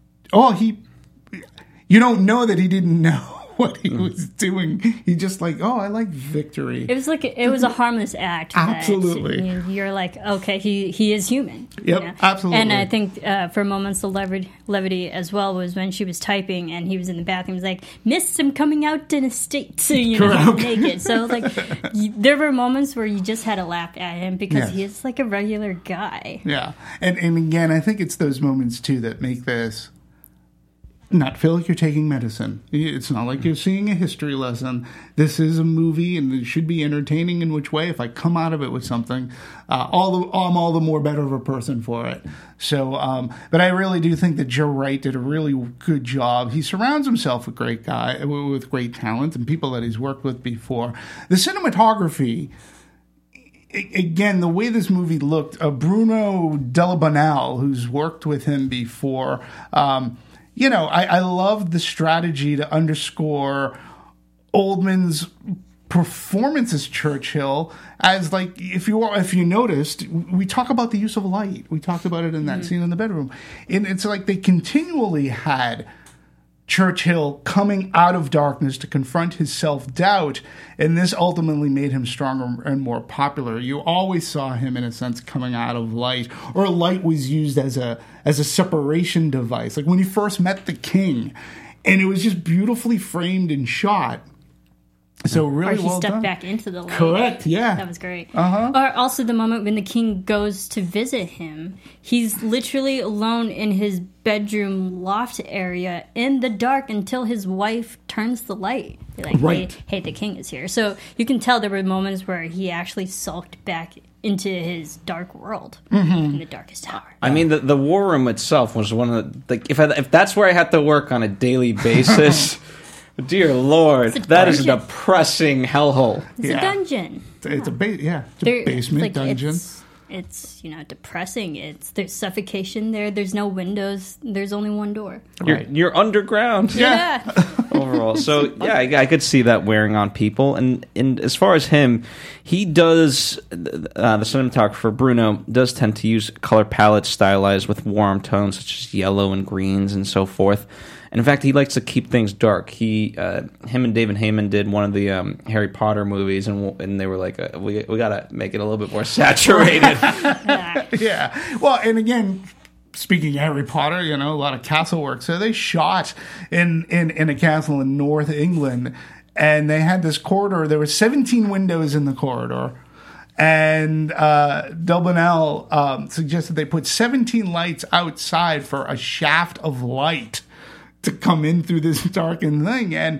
you don't know that he didn't know what he was doing. He just like, I like victory. It was a harmless act. Absolutely. You're like, okay, he is human. Yep, you know? absolutely. And I think for moments of levity as well was when she was typing and he was in the bathroom. He was like, "Miss, I'm coming out in a state," naked. So like, there were moments where you just had to laugh at him because he is like a regular guy. Yeah, and again, I think it's those moments too that make this not feel like you're taking medicine. It's not like you're seeing a history lesson. This is a movie, and it should be entertaining. In which way, if I come out of it with something, I'm all the more better of a person for it. So, but I really do think that Joe Wright did a really good job. He surrounds himself with great talent, and people that he's worked with before. The cinematography. Again, the way this movie looked, Bruno Delabonnel, who's worked with him before, I love the strategy to underscore Oldman's performance as Churchill. As like, if you noticed, we talk about the use of light. We talked about it in that scene in the bedroom, and it's like they continually had Churchill coming out of darkness to confront his self-doubt, and this ultimately made him stronger and more popular. You always saw him, in a sense, coming out of light, or light was used as a separation device. Like when he first met the king, and it was just beautifully framed and shot. So really well done. Or he stepped back into the light. Correct, yeah. That was great. Or also the moment when the king goes to visit him. He's literally alone in his bedroom loft area in the dark until his wife turns the light. They're like, right. hey, the king is here. So you can tell there were moments where he actually sulked back into his dark world in the darkest hour. I mean, the war room itself was one of the... if that's where I had to work on a daily basis... Dear Lord, that is a depressing hellhole. It's a dungeon. It's a basement dungeon. It's depressing. There's suffocation there. There's no windows. There's only one door. You're underground. Yeah. Overall, so I could see that wearing on people. And as far as him, he does the cinematographer Bruno does tend to use color palettes stylized with warm tones such as yellow and greens and so forth. And in fact, he likes to keep things dark. Him and David Heyman did one of the Harry Potter movies, and they were like, we got to make it a little bit more saturated. Yeah. Well, and again, speaking of Harry Potter, a lot of castle work. So they shot in a castle in North England, and they had this corridor. There were 17 windows in the corridor. And Delbonnel suggested they put 17 lights outside for a shaft of light to come in through this darkened thing. And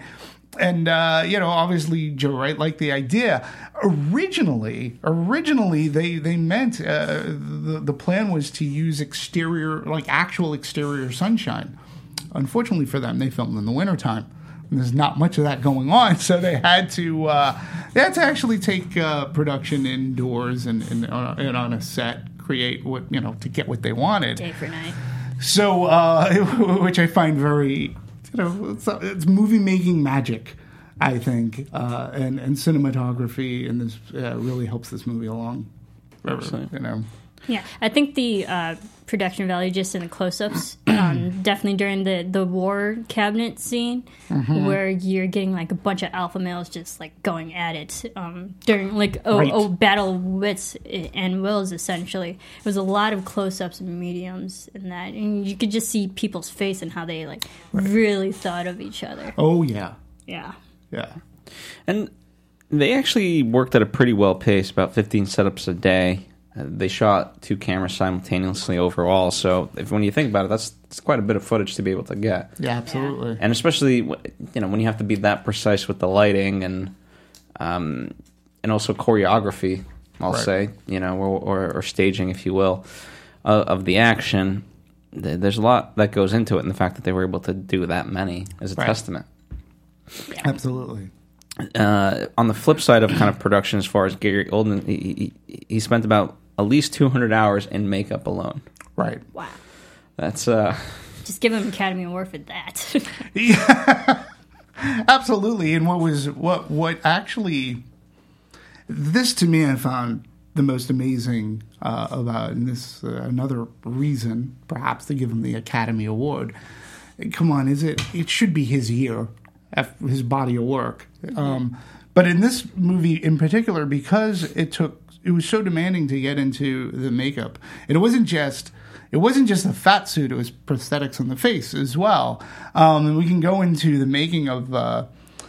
obviously Joe Wright liked the idea. Originally they meant the plan was to use actual exterior sunshine. Unfortunately for them, they filmed in the wintertime. And there's not much of that going on, so they had to actually take production indoors and on a set, create to get what they wanted. Day for night. So, which I find very, it's movie making magic, I think, and cinematography, and this really helps this movie along. Yeah, I think the production value just in the close-ups, definitely during the war cabinet scene, where you're getting like a bunch of alpha males just like going at it during battle of wits and wills. Essentially, it was a lot of close-ups and mediums in that, and you could just see people's face and how they really thought of each other. Oh yeah, yeah. And they actually worked at a pretty well pace, about 15 setups a day. They shot 2 cameras simultaneously overall, so when you think about it, that's quite a bit of footage to be able to get. Yeah, absolutely. And especially when you have to be that precise with the lighting and also choreography, I'll say, or staging, if you will, of the action. There's a lot that goes into it, and the fact that they were able to do that many is a testament. Yeah. Absolutely. On the flip side of kind of production, as far as Gary Oldman, he spent about at least 200 hours in makeup alone. Right. Wow. That's just give him an Academy Award for that. Yeah. Absolutely. And what actually, this to me I found the most amazing about, and this another reason perhaps to give him the Academy Award. Come on, it should be his year, his body of work. But in this movie in particular, because it was so demanding to get into the makeup, and it wasn't just a fat suit; it was prosthetics on the face as well. And we can go into the making of the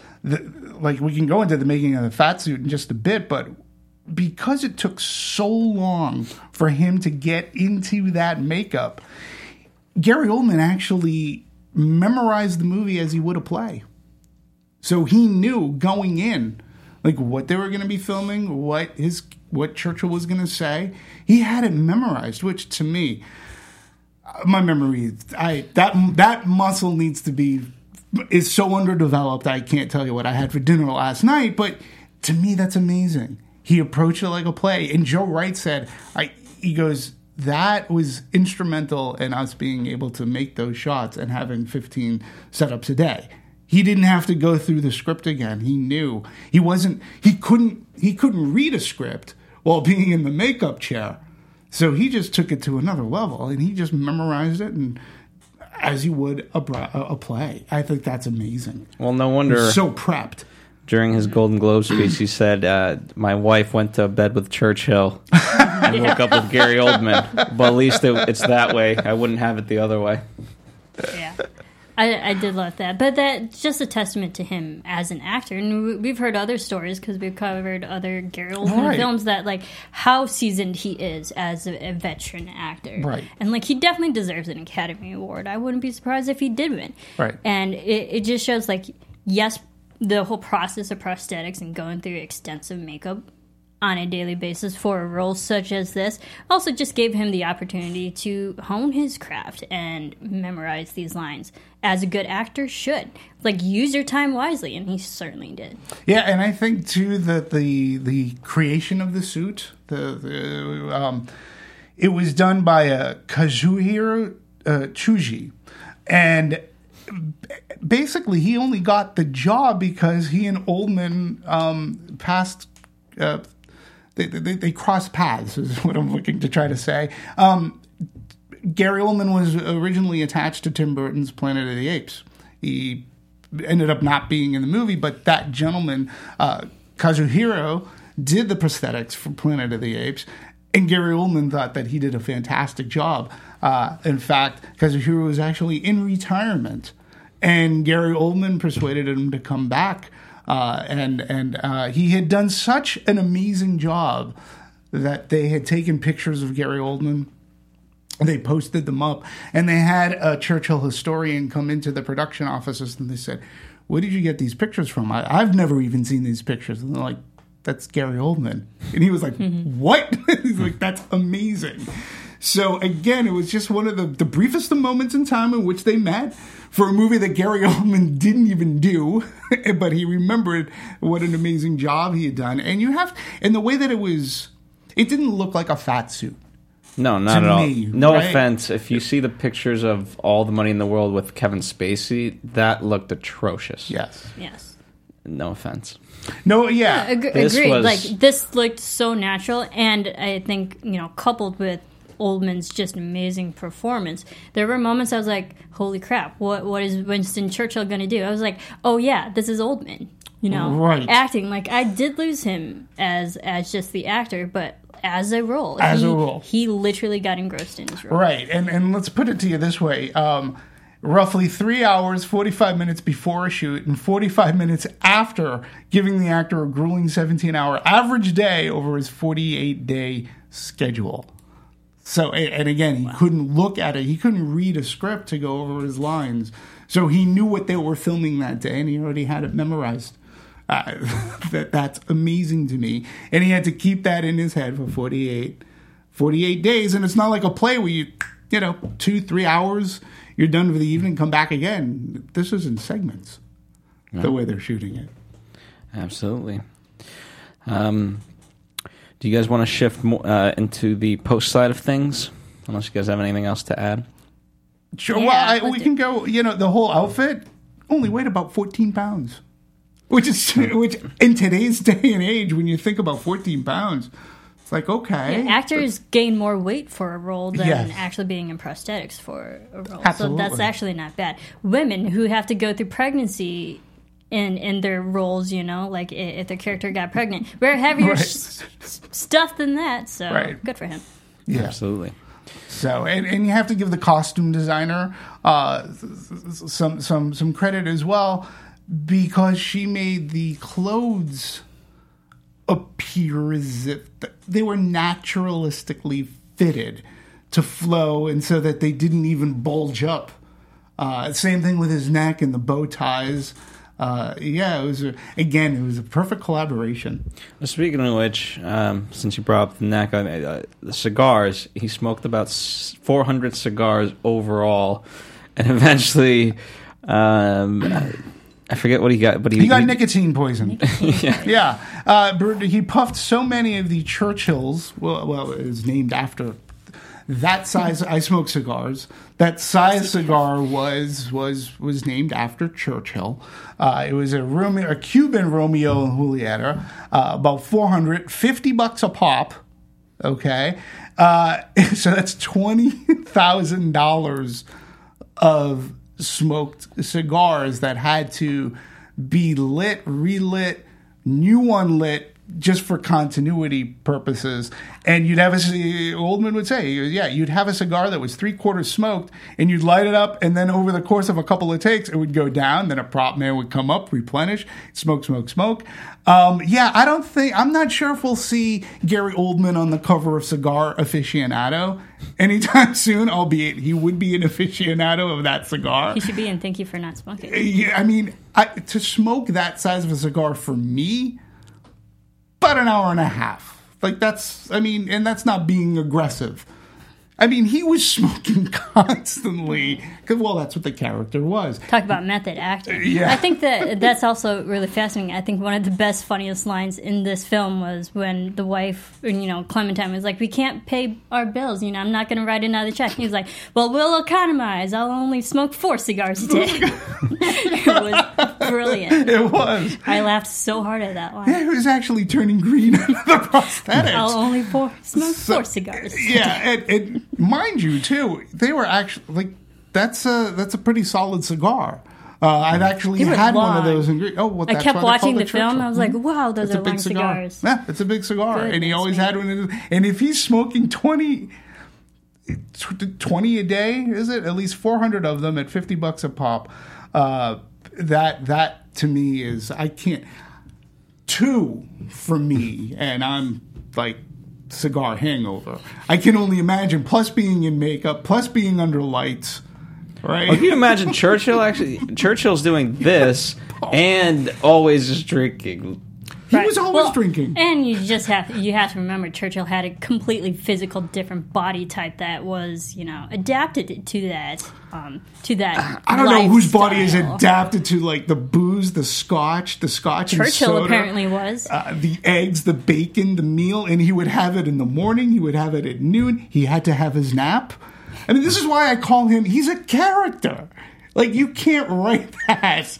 fat suit in just a bit, but because it took so long for him to get into that makeup, Gary Oldman actually memorized the movie as he would a play. So he knew going in, what they were going to be filming, what Churchill was going to say. He had it memorized, which to me, my memory, that muscle is so underdeveloped. I can't tell you what I had for dinner last night, but to me, that's amazing. He approached it like a play, and Joe Wright said, he goes, that was instrumental in us being able to make those shots and having 15 setups a day. He didn't have to go through the script again. He knew he couldn't read a script while being in the makeup chair. So he just took it to another level, and he just memorized it, and as he would a play. I think that's amazing. Well, no wonder. He's so prepped. During his Golden Globe speech, he said, "My wife went to bed with Churchill and woke up with Gary Oldman." But at least it's that way. I wouldn't have it the other way. Yeah. I did love that, but that's just a testament to him as an actor. And we've heard other stories because we've covered other Gary Oldman films that how seasoned he is as a veteran actor, right? And he definitely deserves an Academy Award. I wouldn't be surprised if he did win, right? And it just shows yes, the whole process of prosthetics and going through extensive makeup on a daily basis for a role such as this also just gave him the opportunity to hone his craft and memorize these lines as a good actor should. Use your time wisely, and he certainly did. Yeah, and I think too that the creation of the suit, it was done by Kazuhiro Tsuji, and basically he only got the job because he and Oldman passed. They crossed paths, is what I'm looking to try to say. Gary Oldman was originally attached to Tim Burton's Planet of the Apes. He ended up not being in the movie, but that gentleman, Kazuhiro, did the prosthetics for Planet of the Apes, and Gary Oldman thought that he did a fantastic job. In fact, Kazuhiro was actually in retirement, and Gary Oldman persuaded him to come back. And he had done such an amazing job that they had taken pictures of Gary Oldman They posted them up, and they had a Churchill historian come into the production offices, and they said, "Where did you get these pictures from? I've never even seen these pictures." And they're like, "That's Gary Oldman." And he was like, "What?" He's like, "That's amazing." So again, it was just one of the briefest of moments in time in which they met for a movie that Gary Oldman didn't even do, but he remembered what an amazing job he had done. And the way that it didn't look like a fat suit. No, not at all. No right? offense. If you see the pictures of All the Money in the World with Kevin Spacey, that looked atrocious. Yes. No offense. No, yeah. Agreed. Like, this looked so natural, and I think, coupled with Oldman's just amazing performance, there were moments I was like, holy crap, what is Winston Churchill going to do? I was like, oh yeah, this is Oldman. Right. Acting. Like, I did lose him as just the actor, but as a role. He literally got engrossed in his role. Right. And let's put it to you this way. Roughly 3 hours, 45 minutes before a shoot, and 45 minutes after, giving the actor a grueling 17-hour average day over his 48-day schedule. So, and again, he couldn't look at it. He couldn't read a script to go over his lines. So he knew what they were filming that day, and he already had it memorized. That's amazing to me. And he had to keep that in his head for 48 days. And it's not like a play where you 2-3 hours, you're done for the evening, come back again. This is in segments, the way they're shooting it. Absolutely. Do you guys want to shift more, into the post side of things? Unless you guys have anything else to add. Sure. Yeah, we can go, the whole outfit only weighed about 14 pounds. Which in today's day and age, when you think about 14 pounds, it's like, okay. Yeah, actors gain more weight for a role than Yes. actually being in prosthetics for a role. Absolutely. So that's actually not bad. Women who have to go through pregnancy in their roles, like if their character got pregnant, wear heavier stuff than that. So good for him. Yeah. Absolutely. So, and you have to give the costume designer some credit as well, because she made the clothes appear as if they were naturalistically fitted to flow, and so that they didn't even bulge up. Same thing with his neck and the bow ties. It was a perfect collaboration. Well, speaking of which, since you brought up the neck, the cigars, he smoked about 400 cigars overall, and eventually, I forget what he got, but he got nicotine poison. Yeah. He puffed so many of the Churchills. Well, it was named after that size. I smoke cigars. That size cigar was named after Churchill. It was a Cuban Romeo and Julieta, about $450 a pop. Okay, so that's $20,000 of smoked cigars that had to be lit, relit, new unlit, just for continuity purposes. And you'd have Oldman would say, you'd have a cigar that was 3/4 smoked, and you'd light it up, and then over the course of a couple of takes, it would go down, then a prop man would come up, replenish, smoke. I'm not sure if we'll see Gary Oldman on the cover of Cigar Aficionado anytime soon, albeit he would be an aficionado of that cigar. He should be in Thank You for Not Smoking. Yeah, I mean, to smoke that size of a cigar for me, about an hour and a half. And that's not being aggressive. I mean, he was smoking constantly. Well, that's what the character was. Talk about method acting. Yeah. I think that's also really fascinating. I think one of the best, funniest lines in this film was when the wife, Clementine, was like, we can't pay our bills. I'm not going to write another check. And he was like, well, we'll economize. I'll only smoke 4 cigars a day. It was brilliant. It was. I laughed so hard at that line. Yeah, it was actually turning green under the prosthetics. I'll only smoke 4 cigars. Yeah, and mind you, too, they were actually that's a pretty solid cigar. I've actually had one of those. I kept watching the film. I was like, wow, those are long cigars. Yeah, it's a big cigar. Goodness, and he always had one. And if he's smoking 20 a day, is it? At least 400 of them at $50 a pop. That to me is, I can't. 2 for me, and I'm like cigar hangover. I can only imagine. Plus being in makeup, plus being under lights, right? Well, can you imagine Churchill actually? Churchill's doing this and always just drinking. He was always drinking. And you have to remember Churchill had a completely physical different body type that was, adapted to that I don't know whose body is adapted to like the booze, the scotch and Churchill soda, apparently was. The eggs, the bacon, the meal, and he would have it in the morning, he would have it at noon, he had to have his nap. I mean, this is why I call him, he's a character. Like, you can't write that.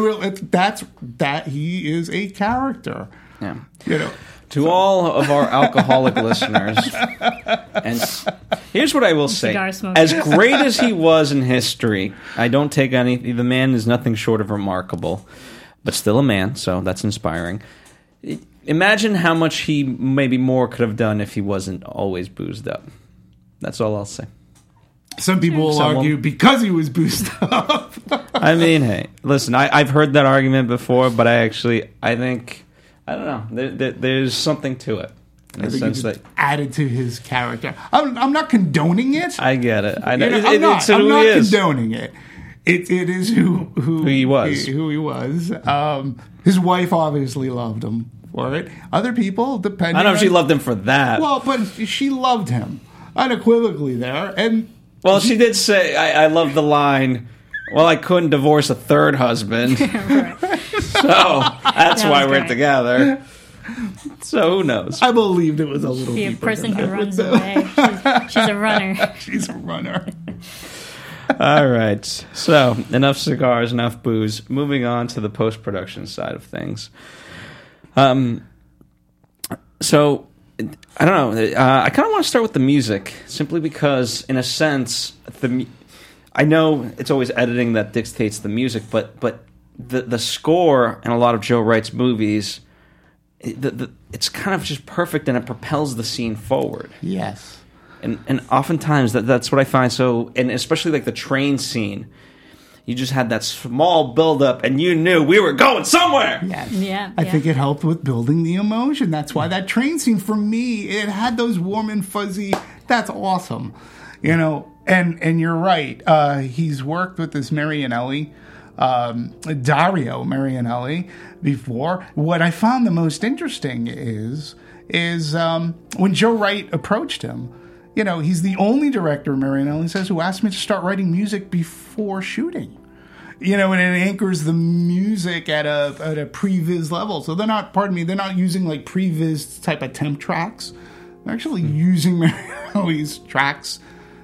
He is a character. Yeah. To all of our alcoholic listeners, and here's what I will say. As great as he was in history, I don't take any... The man is nothing short of remarkable, but still a man, so that's inspiring. Imagine how much he maybe more could have done if he wasn't always boozed up. That's all I'll say. Some people will argue because he was boozed up. I mean, hey, listen, I've heard that argument before, but I think, I don't know, there's something to it. In the sense that added to his character. I'm not condoning it. I get it. I know. I'm not condoning it. It is who he was. Who he was. His wife obviously loved him for it. Other people, depending I don't know if she loved him for that. Well, but she loved him unequivocally there. And well, she did say, I love the line, well, I couldn't divorce a third husband. So that's why we're together. So who knows? I believed it was a little deeper. Be a person who runs away. She's a runner. She's a runner. All right. So enough cigars, enough booze. Moving on to the post-production side of things. So I don't know. I kind of want to start with the music, simply because, in a sense, I know it's always editing that dictates the music, but the score in a lot of Joe Wright's movies, it's kind of just perfect, and it propels the scene forward. Yes. And oftentimes that's what I find so, and especially like the train scene. You just had that small build-up, and you knew we were going somewhere. Yes. Yeah. I think it helped with building the emotion. That's why that train scene, for me, it had those warm and fuzzy. That's awesome, And you're right. He's worked with this Marianelli, Dario Marianelli, before. What I found the most interesting is when Joe Wright approached him. He's the only director, Marianelli says, who asked me to start writing music before shooting. And it anchors the music at a previs level. So they're not using like previs type of temp tracks. They're actually using Marianelli's tracks.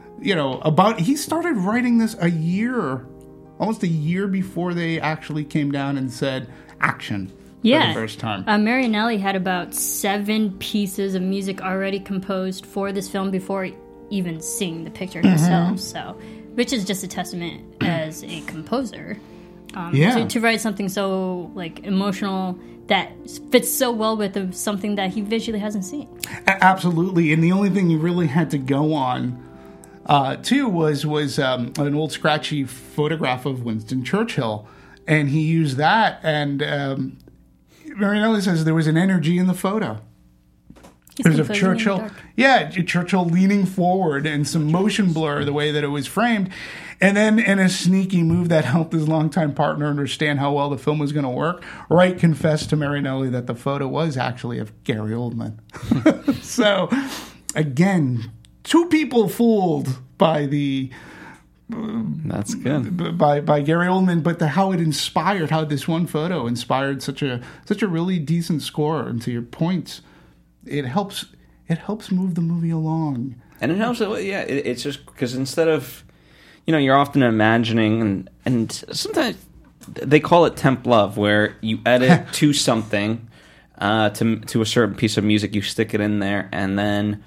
He started writing this almost a year before they actually came down and said action. For the first time. Marianelli had about 7 pieces of music already composed for this film before even seeing the picture himself. So, which is just a testament as a composer to write something so like emotional that fits so well with something that he visually hasn't seen. Absolutely, and the only thing he really had to go on too was an old scratchy photograph of Winston Churchill, and he used that and. Marianelli says there was an energy in the photo. There's a Churchill, Churchill leaning forward and some motion blur the way that it was framed. And then in a sneaky move that helped his longtime partner understand how well the film was going to work, Wright confessed to Marianelli that the photo was actually of Gary Oldman. So, again, 2 people fooled by the... That's good. By Gary Oldman, but how this one photo inspired such a really decent score. And to your points, it helps move the movie along. And it helps. It's just because instead of, you're often imagining, and sometimes they call it temp love, where you edit to something, to a certain piece of music, you stick it in there, and then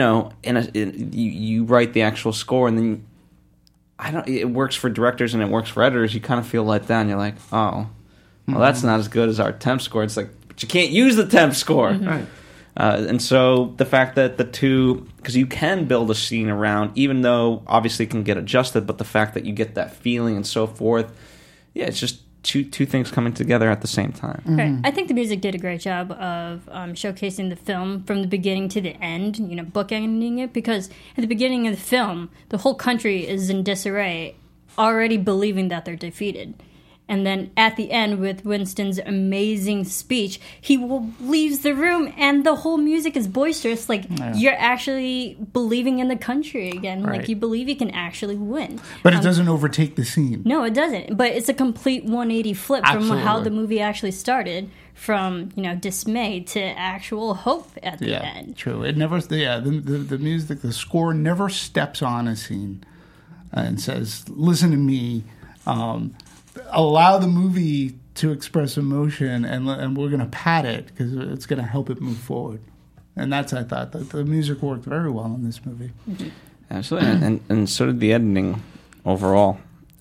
you write the actual score, and then. It works for directors and it works for editors. You kind of feel let down. You're like, oh, well, that's not as good as our temp score. It's like, but you can't use the temp score. Right. And so the fact that the two, because you can build a scene around, even though obviously it can get adjusted, but the fact that you get that feeling and so forth, it's just two things coming together at the same time. Right. I think the music did a great job of showcasing the film from the beginning to the end, bookending it, because at the beginning of the film, the whole country is in disarray, already believing that they're defeated. And then at the end, with Winston's amazing speech, he leaves the room and the whole music is boisterous. Like, you're actually believing in the country again. Right. Like, you believe you can actually win. But it doesn't overtake the scene. No, it doesn't. But it's a complete 180 flip from how Absolutely. the movie actually started, from dismay to actual hope at the end. True. It never. The music, the score never steps on a scene and says, "Listen to me." Allow the movie to express emotion, and we're going to pad it because it's going to help it move forward. And I thought that the music worked very well in this movie. Mm-hmm. Absolutely, and so did the editing overall.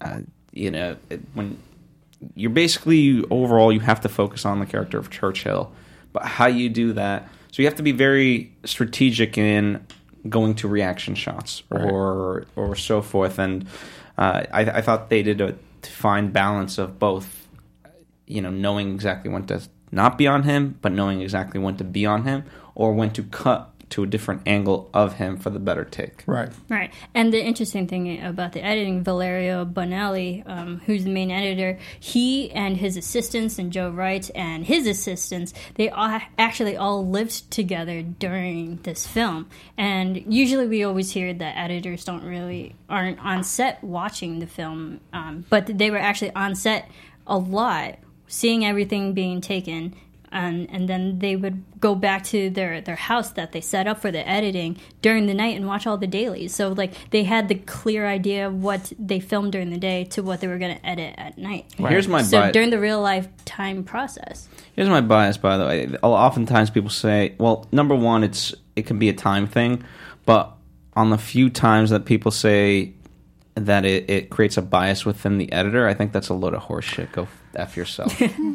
When you're basically overall, you have to focus on the character of Churchill, but how you do that, so you have to be very strategic in going to reaction shots or so forth. And I thought they did a fine balance of both, knowing exactly when to not be on him, but knowing exactly when to be on him, or when to cut to a different angle of him for the better take. Right. Right. And the interesting thing about the editing, Valerio Bonelli, who's the main editor, he and his assistants, and Joe Wright and his assistants, they actually all lived together during this film. And usually we always hear that editors aren't on set watching the film, but they were actually on set a lot, seeing everything being taken. And then they would go back to their house that they set up for the editing during the night and watch all the dailies. So, they had the clear idea of what they filmed during the day to what they were going to edit at night. Right. Here's my So bias. during the real life time process. Here's my bias, by the way. Oftentimes people say, well, number one, it can be a time thing, but on the few times that people say that it creates a bias within the editor, I think that's a load of horse shit. Go F yourself.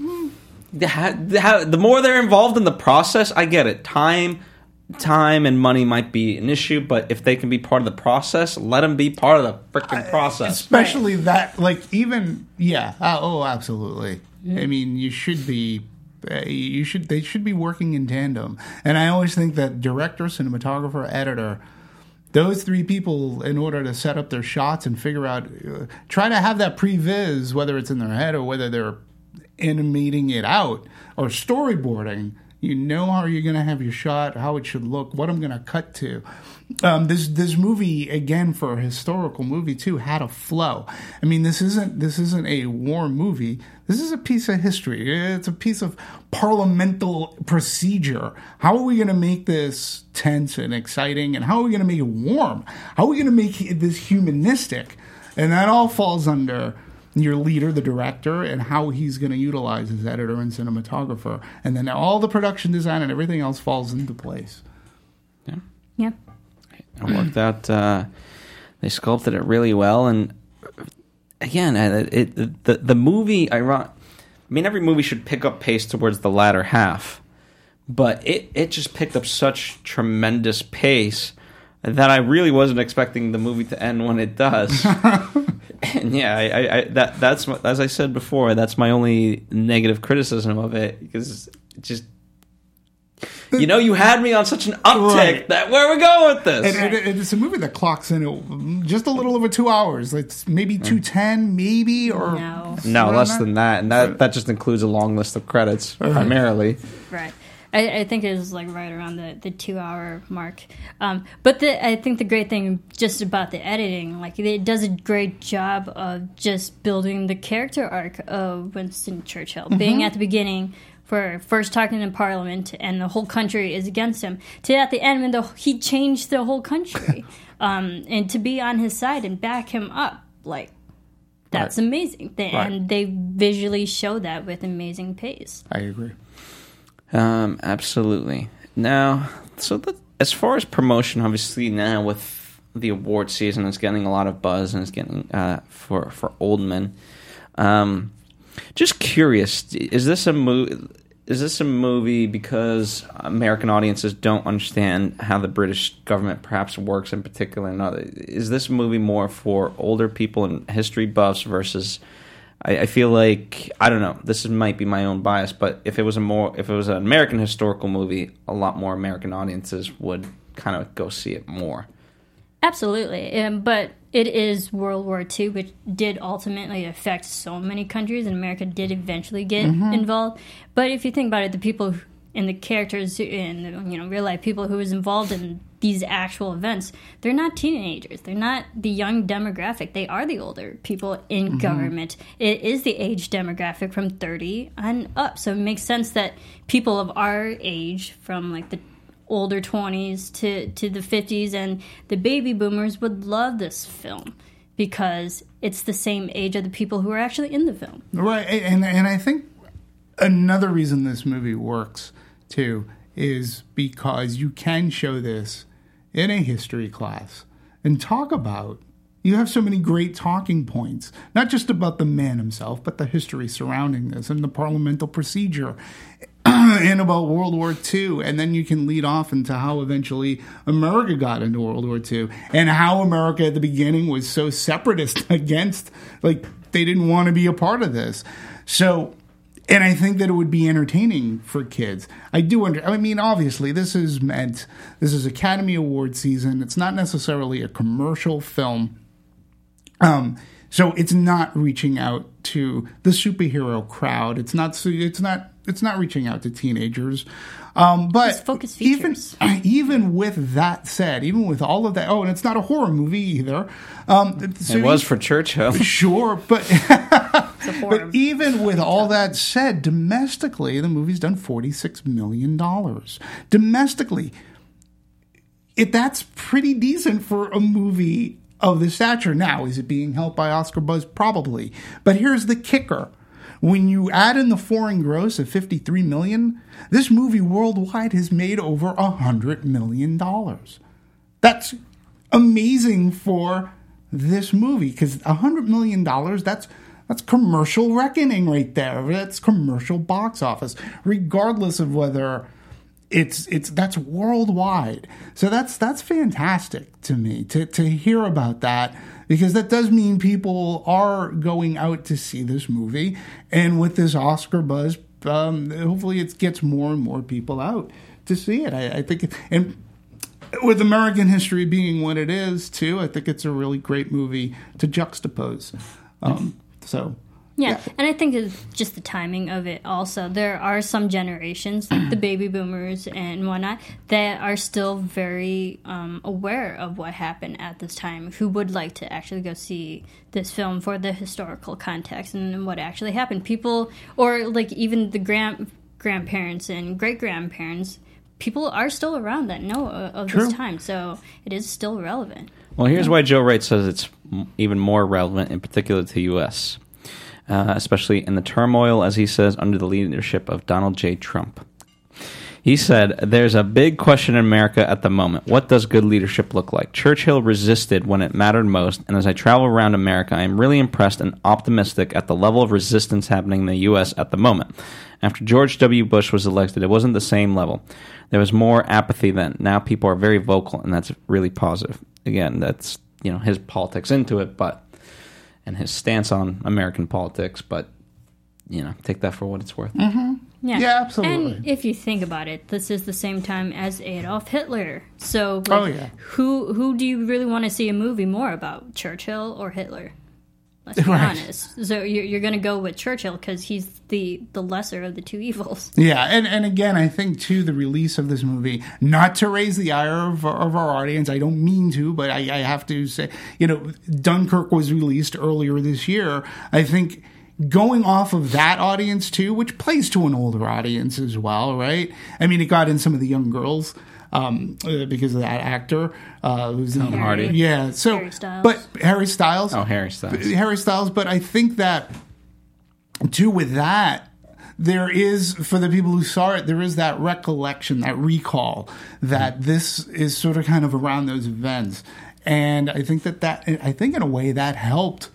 The more they're involved in the process, I get it. Time and money might be an issue, but if they can be part of the process, let them be part of the freaking process. Especially that, absolutely. I mean, you should be. They should be working in tandem. And I always think that director, cinematographer, editor, those three people, in order to set up their shots and figure out, try to have that previs, whether it's in their head or whether they're animating it out or storyboarding, how you're going to have your shot, how it should look, what I'm going to cut to. This movie, again, for a historical movie too, had a flow. I mean, this isn't a war movie. This is a piece of history. It's a piece of parliamental procedure. How are we going to make this tense and exciting, and how are we going to make it warm? How are we going to make this humanistic? And that all falls under your leader, the director, and how he's going to utilize his editor and cinematographer. And then all the production design and everything else falls into place. Yeah. It worked out. They sculpted it really well. And again, the movie, every movie should pick up pace towards the latter half. But it just picked up such tremendous pace that I really wasn't expecting the movie to end when it does. And that's as I said before, that's my only negative criticism of it, because it just, you had me on such an uptick Right. that where we going with this? And it's a movie that clocks in at just a little over 2 hours. It's maybe 2:10, maybe, or No, less than that, and that just includes a long list of credits primarily. Right. I think it was right around the 2 hour mark. But I think the great thing just about the editing, it does a great job of just building the character arc of Winston Churchill. Mm-hmm. Being at the beginning, for first talking in Parliament and the whole country is against him, to at the end when he changed the whole country. And to be on his side and back him up, that's amazing. And they visually show that with amazing pace. I agree. Absolutely. Now, as far as promotion, obviously now with the award season, it's getting a lot of buzz and it's getting for Oldman. Just curious, is this a movie because American audiences don't understand how the British government perhaps works in particular? Is this movie more for older people and history buffs versus I feel like, I don't know, this might be my own bias, but if it was an American historical movie, a lot more American audiences would kind of go see it more. Absolutely, but it is World War II, which did ultimately affect so many countries, and America did eventually get involved. But if you think about it, the people and the characters and real life people who was involved in these actual events, they're not teenagers. They're not the young demographic. They are the older people in government. It is the age demographic from 30 and up. So it makes sense that people of our age, from like the older 20s to the 50s and the baby boomers, would love this film because it's the same age of the people who are actually in the film. Right, and I think another reason this movie works too is because you can show this in a history class and talk about, you have so many great talking points, not just about the man himself, but the history surrounding this and the parliamentary procedure and about World War II. And then you can lead off into how eventually America got into World War II and how America at the beginning was so separatist against, like, they didn't want to be a part of this. So, and I think that it would be entertaining for kids. I mean, obviously, this is Academy Award season. It's not necessarily a commercial film. So it's not reaching out to the superhero crowd. It's not reaching out to teenagers. But it's focus features. Even with that said, even with all of that, and it's not a horror movie either. It was for Churchill. Sure, but but even with all that said, domestically, the movie's done $46 million. Domestically, that's pretty decent for a movie of this stature. Now, is it being helped by Oscar buzz? Probably. But here's the kicker. When you add in the foreign gross of $53 million, this movie worldwide has made over $100 million. That's amazing for this movie, because $100 million, that's commercial reckoning right there. That's commercial box office, regardless of whether that's worldwide. So that's fantastic to me to hear about that, because that does mean people are going out to see this movie, and with this Oscar buzz, hopefully it gets more and more people out to see it. I think, and with American history being what it is too, I think it's a really great movie to juxtapose. Yeah, and I think it's just the timing of it also. There are some generations, like the baby boomers and whatnot, that are still very aware of what happened at this time, who would like to actually go see this film for the historical context and what actually happened. People, or like even the grandparents and great-grandparents, people are still around that know of this time, so it is still relevant. Well, here's why Joe Wright says it's even more relevant, in particular to the U.S., especially in the turmoil, as he says, under the leadership of Donald J. Trump. He said, "There's a big question in America at the moment. What does good leadership look like? Churchill resisted when it mattered most, and as I travel around America, I am really impressed and optimistic at the level of resistance happening in the U.S. at the moment. After George W. Bush was elected, it wasn't the same level. There was more apathy then. Now people are very vocal, and that's really positive." Again, that's his politics into it, and his stance on American politics, but take that for what it's worth. Mm-hmm. Yeah, absolutely. And if you think about it, this is the same time as Adolf Hitler. So, who do you really want to see a movie more about, Churchill or Hitler? Let's be honest. So you're going to go with Churchill because he's the lesser of the two evils. Yeah, and again, I think, too, the release of this movie, not to raise the ire of our audience, I don't mean to, but I have to say, Dunkirk was released earlier this year. I think going off of that audience, too, which plays to an older audience as well, right? I mean, it got in some of the young girls. Because of that actor who's Tom Hardy. Yeah, so Harry Styles. But Harry Styles. Oh, Harry Styles. Harry Styles, but I think that too with that, there is, for the people who saw it, there is that recollection, that recall that this is sort of kind of around those events. And I think I think in a way that helped.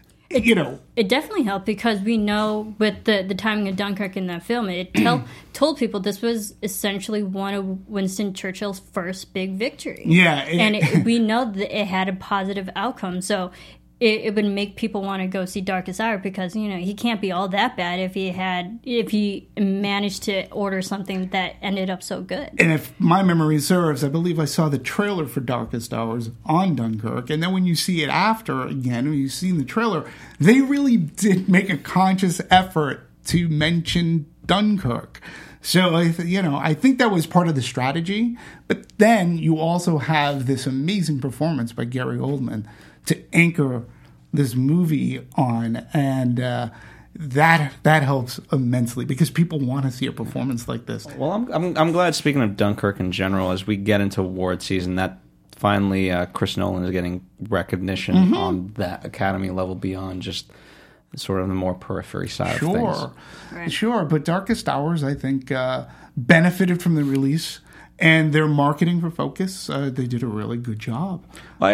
It definitely helped because we know with the timing of Dunkirk in that film, it told people this was essentially one of Winston Churchill's first big victories. Yeah. And we know that it had a positive outcome. So it would make people want to go see Darkest Hour because, he can't be all that bad if he managed to order something that ended up so good. And if my memory serves, I believe I saw the trailer for Darkest Hours on Dunkirk. And then when you see it after, again, when you've seen the trailer, they really did make a conscious effort to mention Dunkirk. So, I think that was part of the strategy. But then you also have this amazing performance by Gary Oldman to anchor this movie on, and that helps immensely because people want to see a performance like this. Well, I'm glad. Speaking of Dunkirk in general, as we get into award season, that finally Chris Nolan is getting recognition on that Academy level beyond just sort of the more periphery side of things. Right. Sure. But Darkest Hours, I think, benefited from the release. And their marketing for Focus, they did a really good job.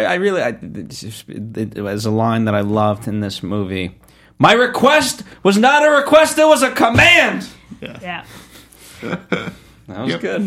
It was a line that I loved in this movie. My request was not a request, it was a command! Yeah. That was good.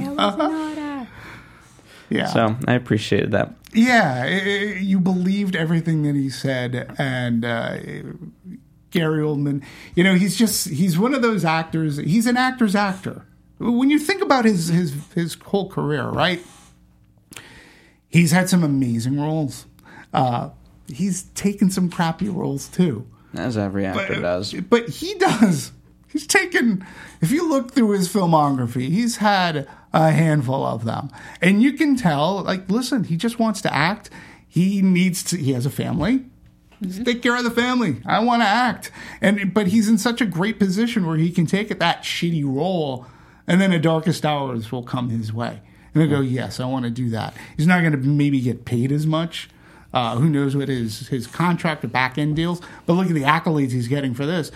Yeah. So, I appreciated that. Yeah, you believed everything that he said. And Gary Oldman, he's one of those actors. He's an actor's actor. When you think about his whole career, right? He's had some amazing roles. He's taken some crappy roles too. As every actor does. But he does. He's taken, if you look through his filmography, he's had a handful of them. And you can tell, listen, he just wants to act. He has a family. Take care of the family. I want to act. But he's in such a great position where he can take that shitty role. And then a Darkest Hours will come his way. And he'll go, yes, I want to do that. He's not going to maybe get paid as much. Who knows what his contract or back-end deals. But look at the accolades he's getting for this.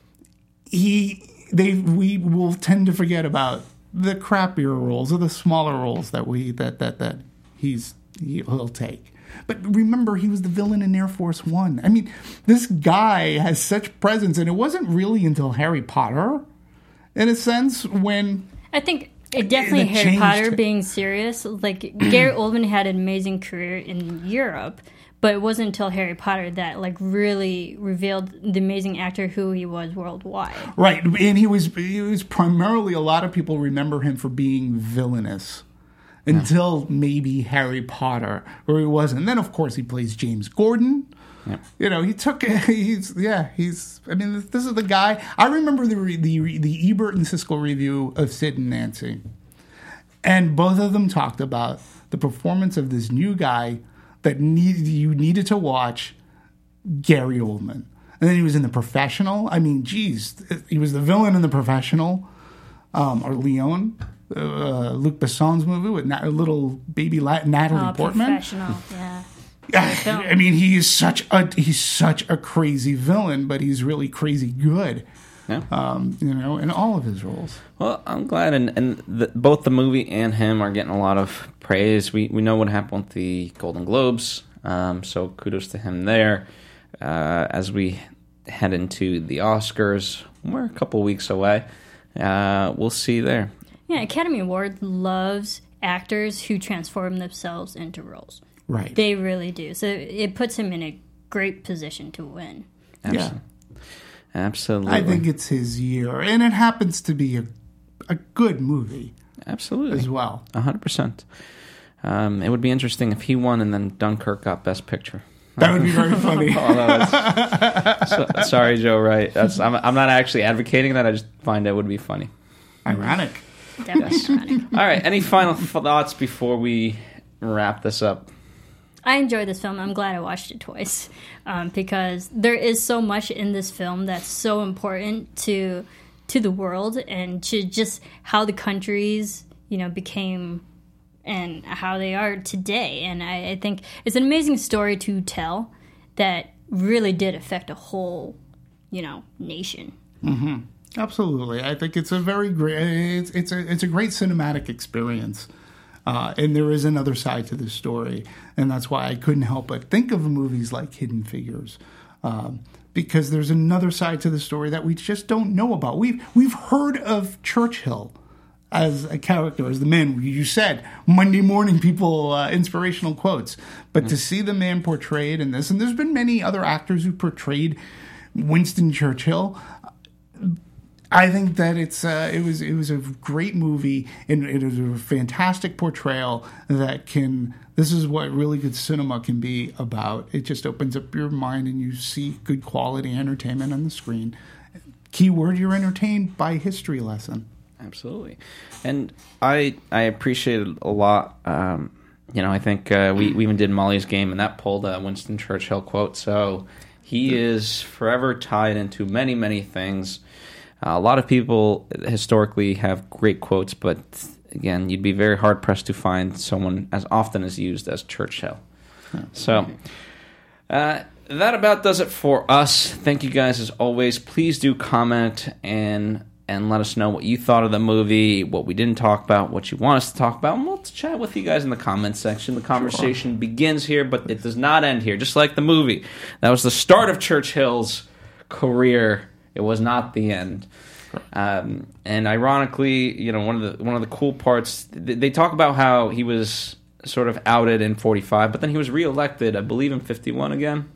We will tend to forget about the crappier roles or the smaller roles that he'll take. But remember, he was the villain in Air Force One. I mean, this guy has such presence. And it wasn't really until Harry Potter, in a sense, when I think it definitely Harry Potter being serious. Gary Oldman had an amazing career in Europe, but it wasn't until Harry Potter that really revealed the amazing actor who he was worldwide. Right, and he was primarily, a lot of people remember him for being villainous until maybe Harry Potter, where he wasn't. And then of course he plays James Gordon. Yep. This is the guy. I remember the Ebert and Siskel review of Sid and Nancy. And both of them talked about the performance of this new guy that you needed to watch, Gary Oldman. And then he was in The Professional. I mean, geez, he was the villain in The Professional. Or Leon, Luc Besson's movie with little baby Natalie Portman. Professional, yeah. I mean, he's such a crazy villain, but he's really crazy good. Yeah. In all of his roles. Well, I'm glad, and both the movie and him are getting a lot of praise. We know what happened with the Golden Globes, so kudos to him there. As we head into the Oscars, we're a couple weeks away. We'll see there. Yeah, Academy Award loves actors who transform themselves into roles. Right. They really do. So it puts him in a great position to win. Yeah. Absolutely. I think it's his year. And it happens to be a good movie. Absolutely. As well. 100%. It would be interesting if he won and then Dunkirk got Best Picture. That would be very funny. Sorry, Joe Wright. I'm not actually advocating that. I just find it would be funny. Ironic. Definitely ironic. All right. Any final thoughts before we wrap this up? I enjoyed this film. I'm glad I watched it twice because there is so much in this film that's so important to the world and to just how the countries, became and how they are today. And I think it's an amazing story to tell that really did affect a whole, nation. Mm-hmm. Absolutely. I think it's a very great. It's a great cinematic experience. And there is another side to this story, and that's why I couldn't help but think of movies like Hidden Figures, because there's another side to the story that we just don't know about. We've heard of Churchill as a character, as the man. You said Monday morning people, inspirational quotes. But to see the man portrayed in this, and there's been many other actors who portrayed Winston Churchill. I think that it was a great movie, and it is a fantastic portrayal that can. This is what really good cinema can be about. It just opens up your mind, and you see good quality entertainment on the screen. Keyword: you're entertained by history lesson. Absolutely, and I appreciate it a lot. I think we even did Molly's Game, and that pulled a Winston Churchill quote. So he is forever tied into many, many things. A lot of people historically have great quotes, but again, you'd be very hard-pressed to find someone as often as used as Churchill. So that about does it for us. Thank you guys as always. Please do comment and let us know what you thought of the movie, what we didn't talk about, what you want us to talk about, and we'll chat with you guys in the comments section. The conversation begins here, but it does not end here, just like the movie. That was the start of Churchill's career. It was not the end. And ironically, one of the cool parts, they talk about how he was sort of outed in 45, but then he was reelected, I believe, in 51 again.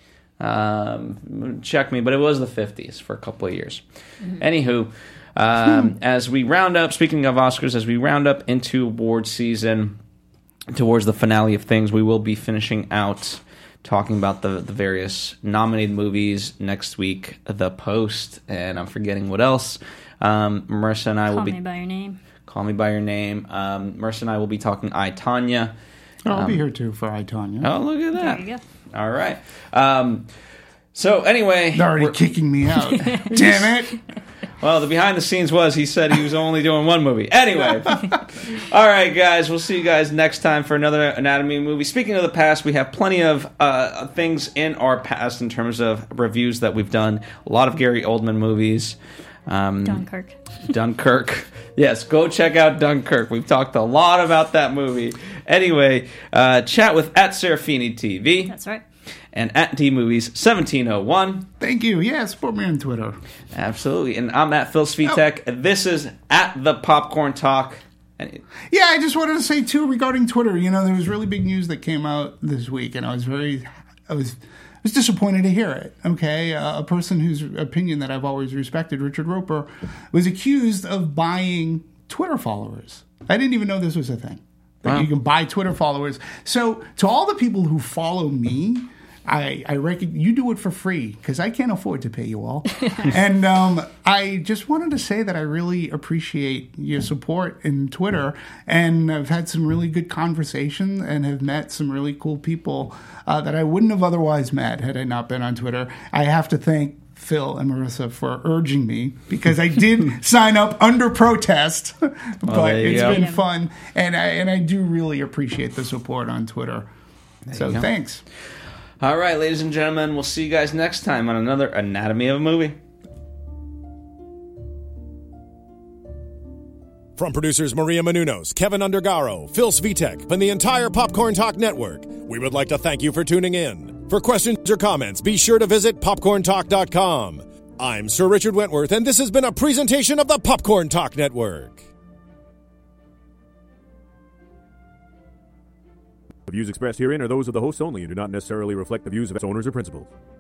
Check me, but it was the 50s for a couple of years. Anywho, as we round up, speaking of Oscars, as we round up into award season, towards the finale of things, we will be finishing out talking about the various nominated movies next week. The Post, and I'm forgetting what else. Marissa and I will be... Call Me By Your Name. Call Me By Your Name. Marissa and I will be talking I, Tonya. I'll be here too for I, Tonya. Oh, look at that. There you go. All right. So anyway... They're already kicking me out. Damn it! Well, the behind the scenes was he said he was only doing one movie. Anyway. All right, guys. We'll see you guys next time for another Anatomy movie. Speaking of the past, we have plenty of things in our past in terms of reviews that we've done. A lot of Gary Oldman movies. Dunkirk. Yes, go check out Dunkirk. We've talked a lot about that movie. Anyway, chat with @Serafini TV. That's right. And @DMovies1701. Thank you. Yeah, support me on Twitter. Absolutely. And I'm Phil Svitek. This is The Popcorn Talk. Yeah, I just wanted to say, too, regarding Twitter, there was really big news that came out this week, and I was disappointed to hear it, okay? A person whose opinion that I've always respected, Richard Roper, was accused of buying Twitter followers. I didn't even know this was a thing. That you can buy Twitter followers. So, to all the people who follow me, I reckon you do it for free because I can't afford to pay you all. And I just wanted to say that I really appreciate your support in Twitter, and I've had some really good conversations and have met some really cool people that I wouldn't have otherwise met had I not been on Twitter. I have to thank Phil and Marissa for urging me because I did sign up under protest, but it's been fun, and I do really appreciate the support on Twitter. So thanks. All right, ladies and gentlemen, we'll see you guys next time on another Anatomy of a Movie. From producers Maria Menounos, Kevin Undergaro, Phil Svitek, and the entire Popcorn Talk Network, we would like to thank you for tuning in. For questions or comments, be sure to visit popcorntalk.com. I'm Sir Richard Wentworth, and this has been a presentation of the Popcorn Talk Network. The views expressed herein are those of the hosts only and do not necessarily reflect the views of its owners or principals.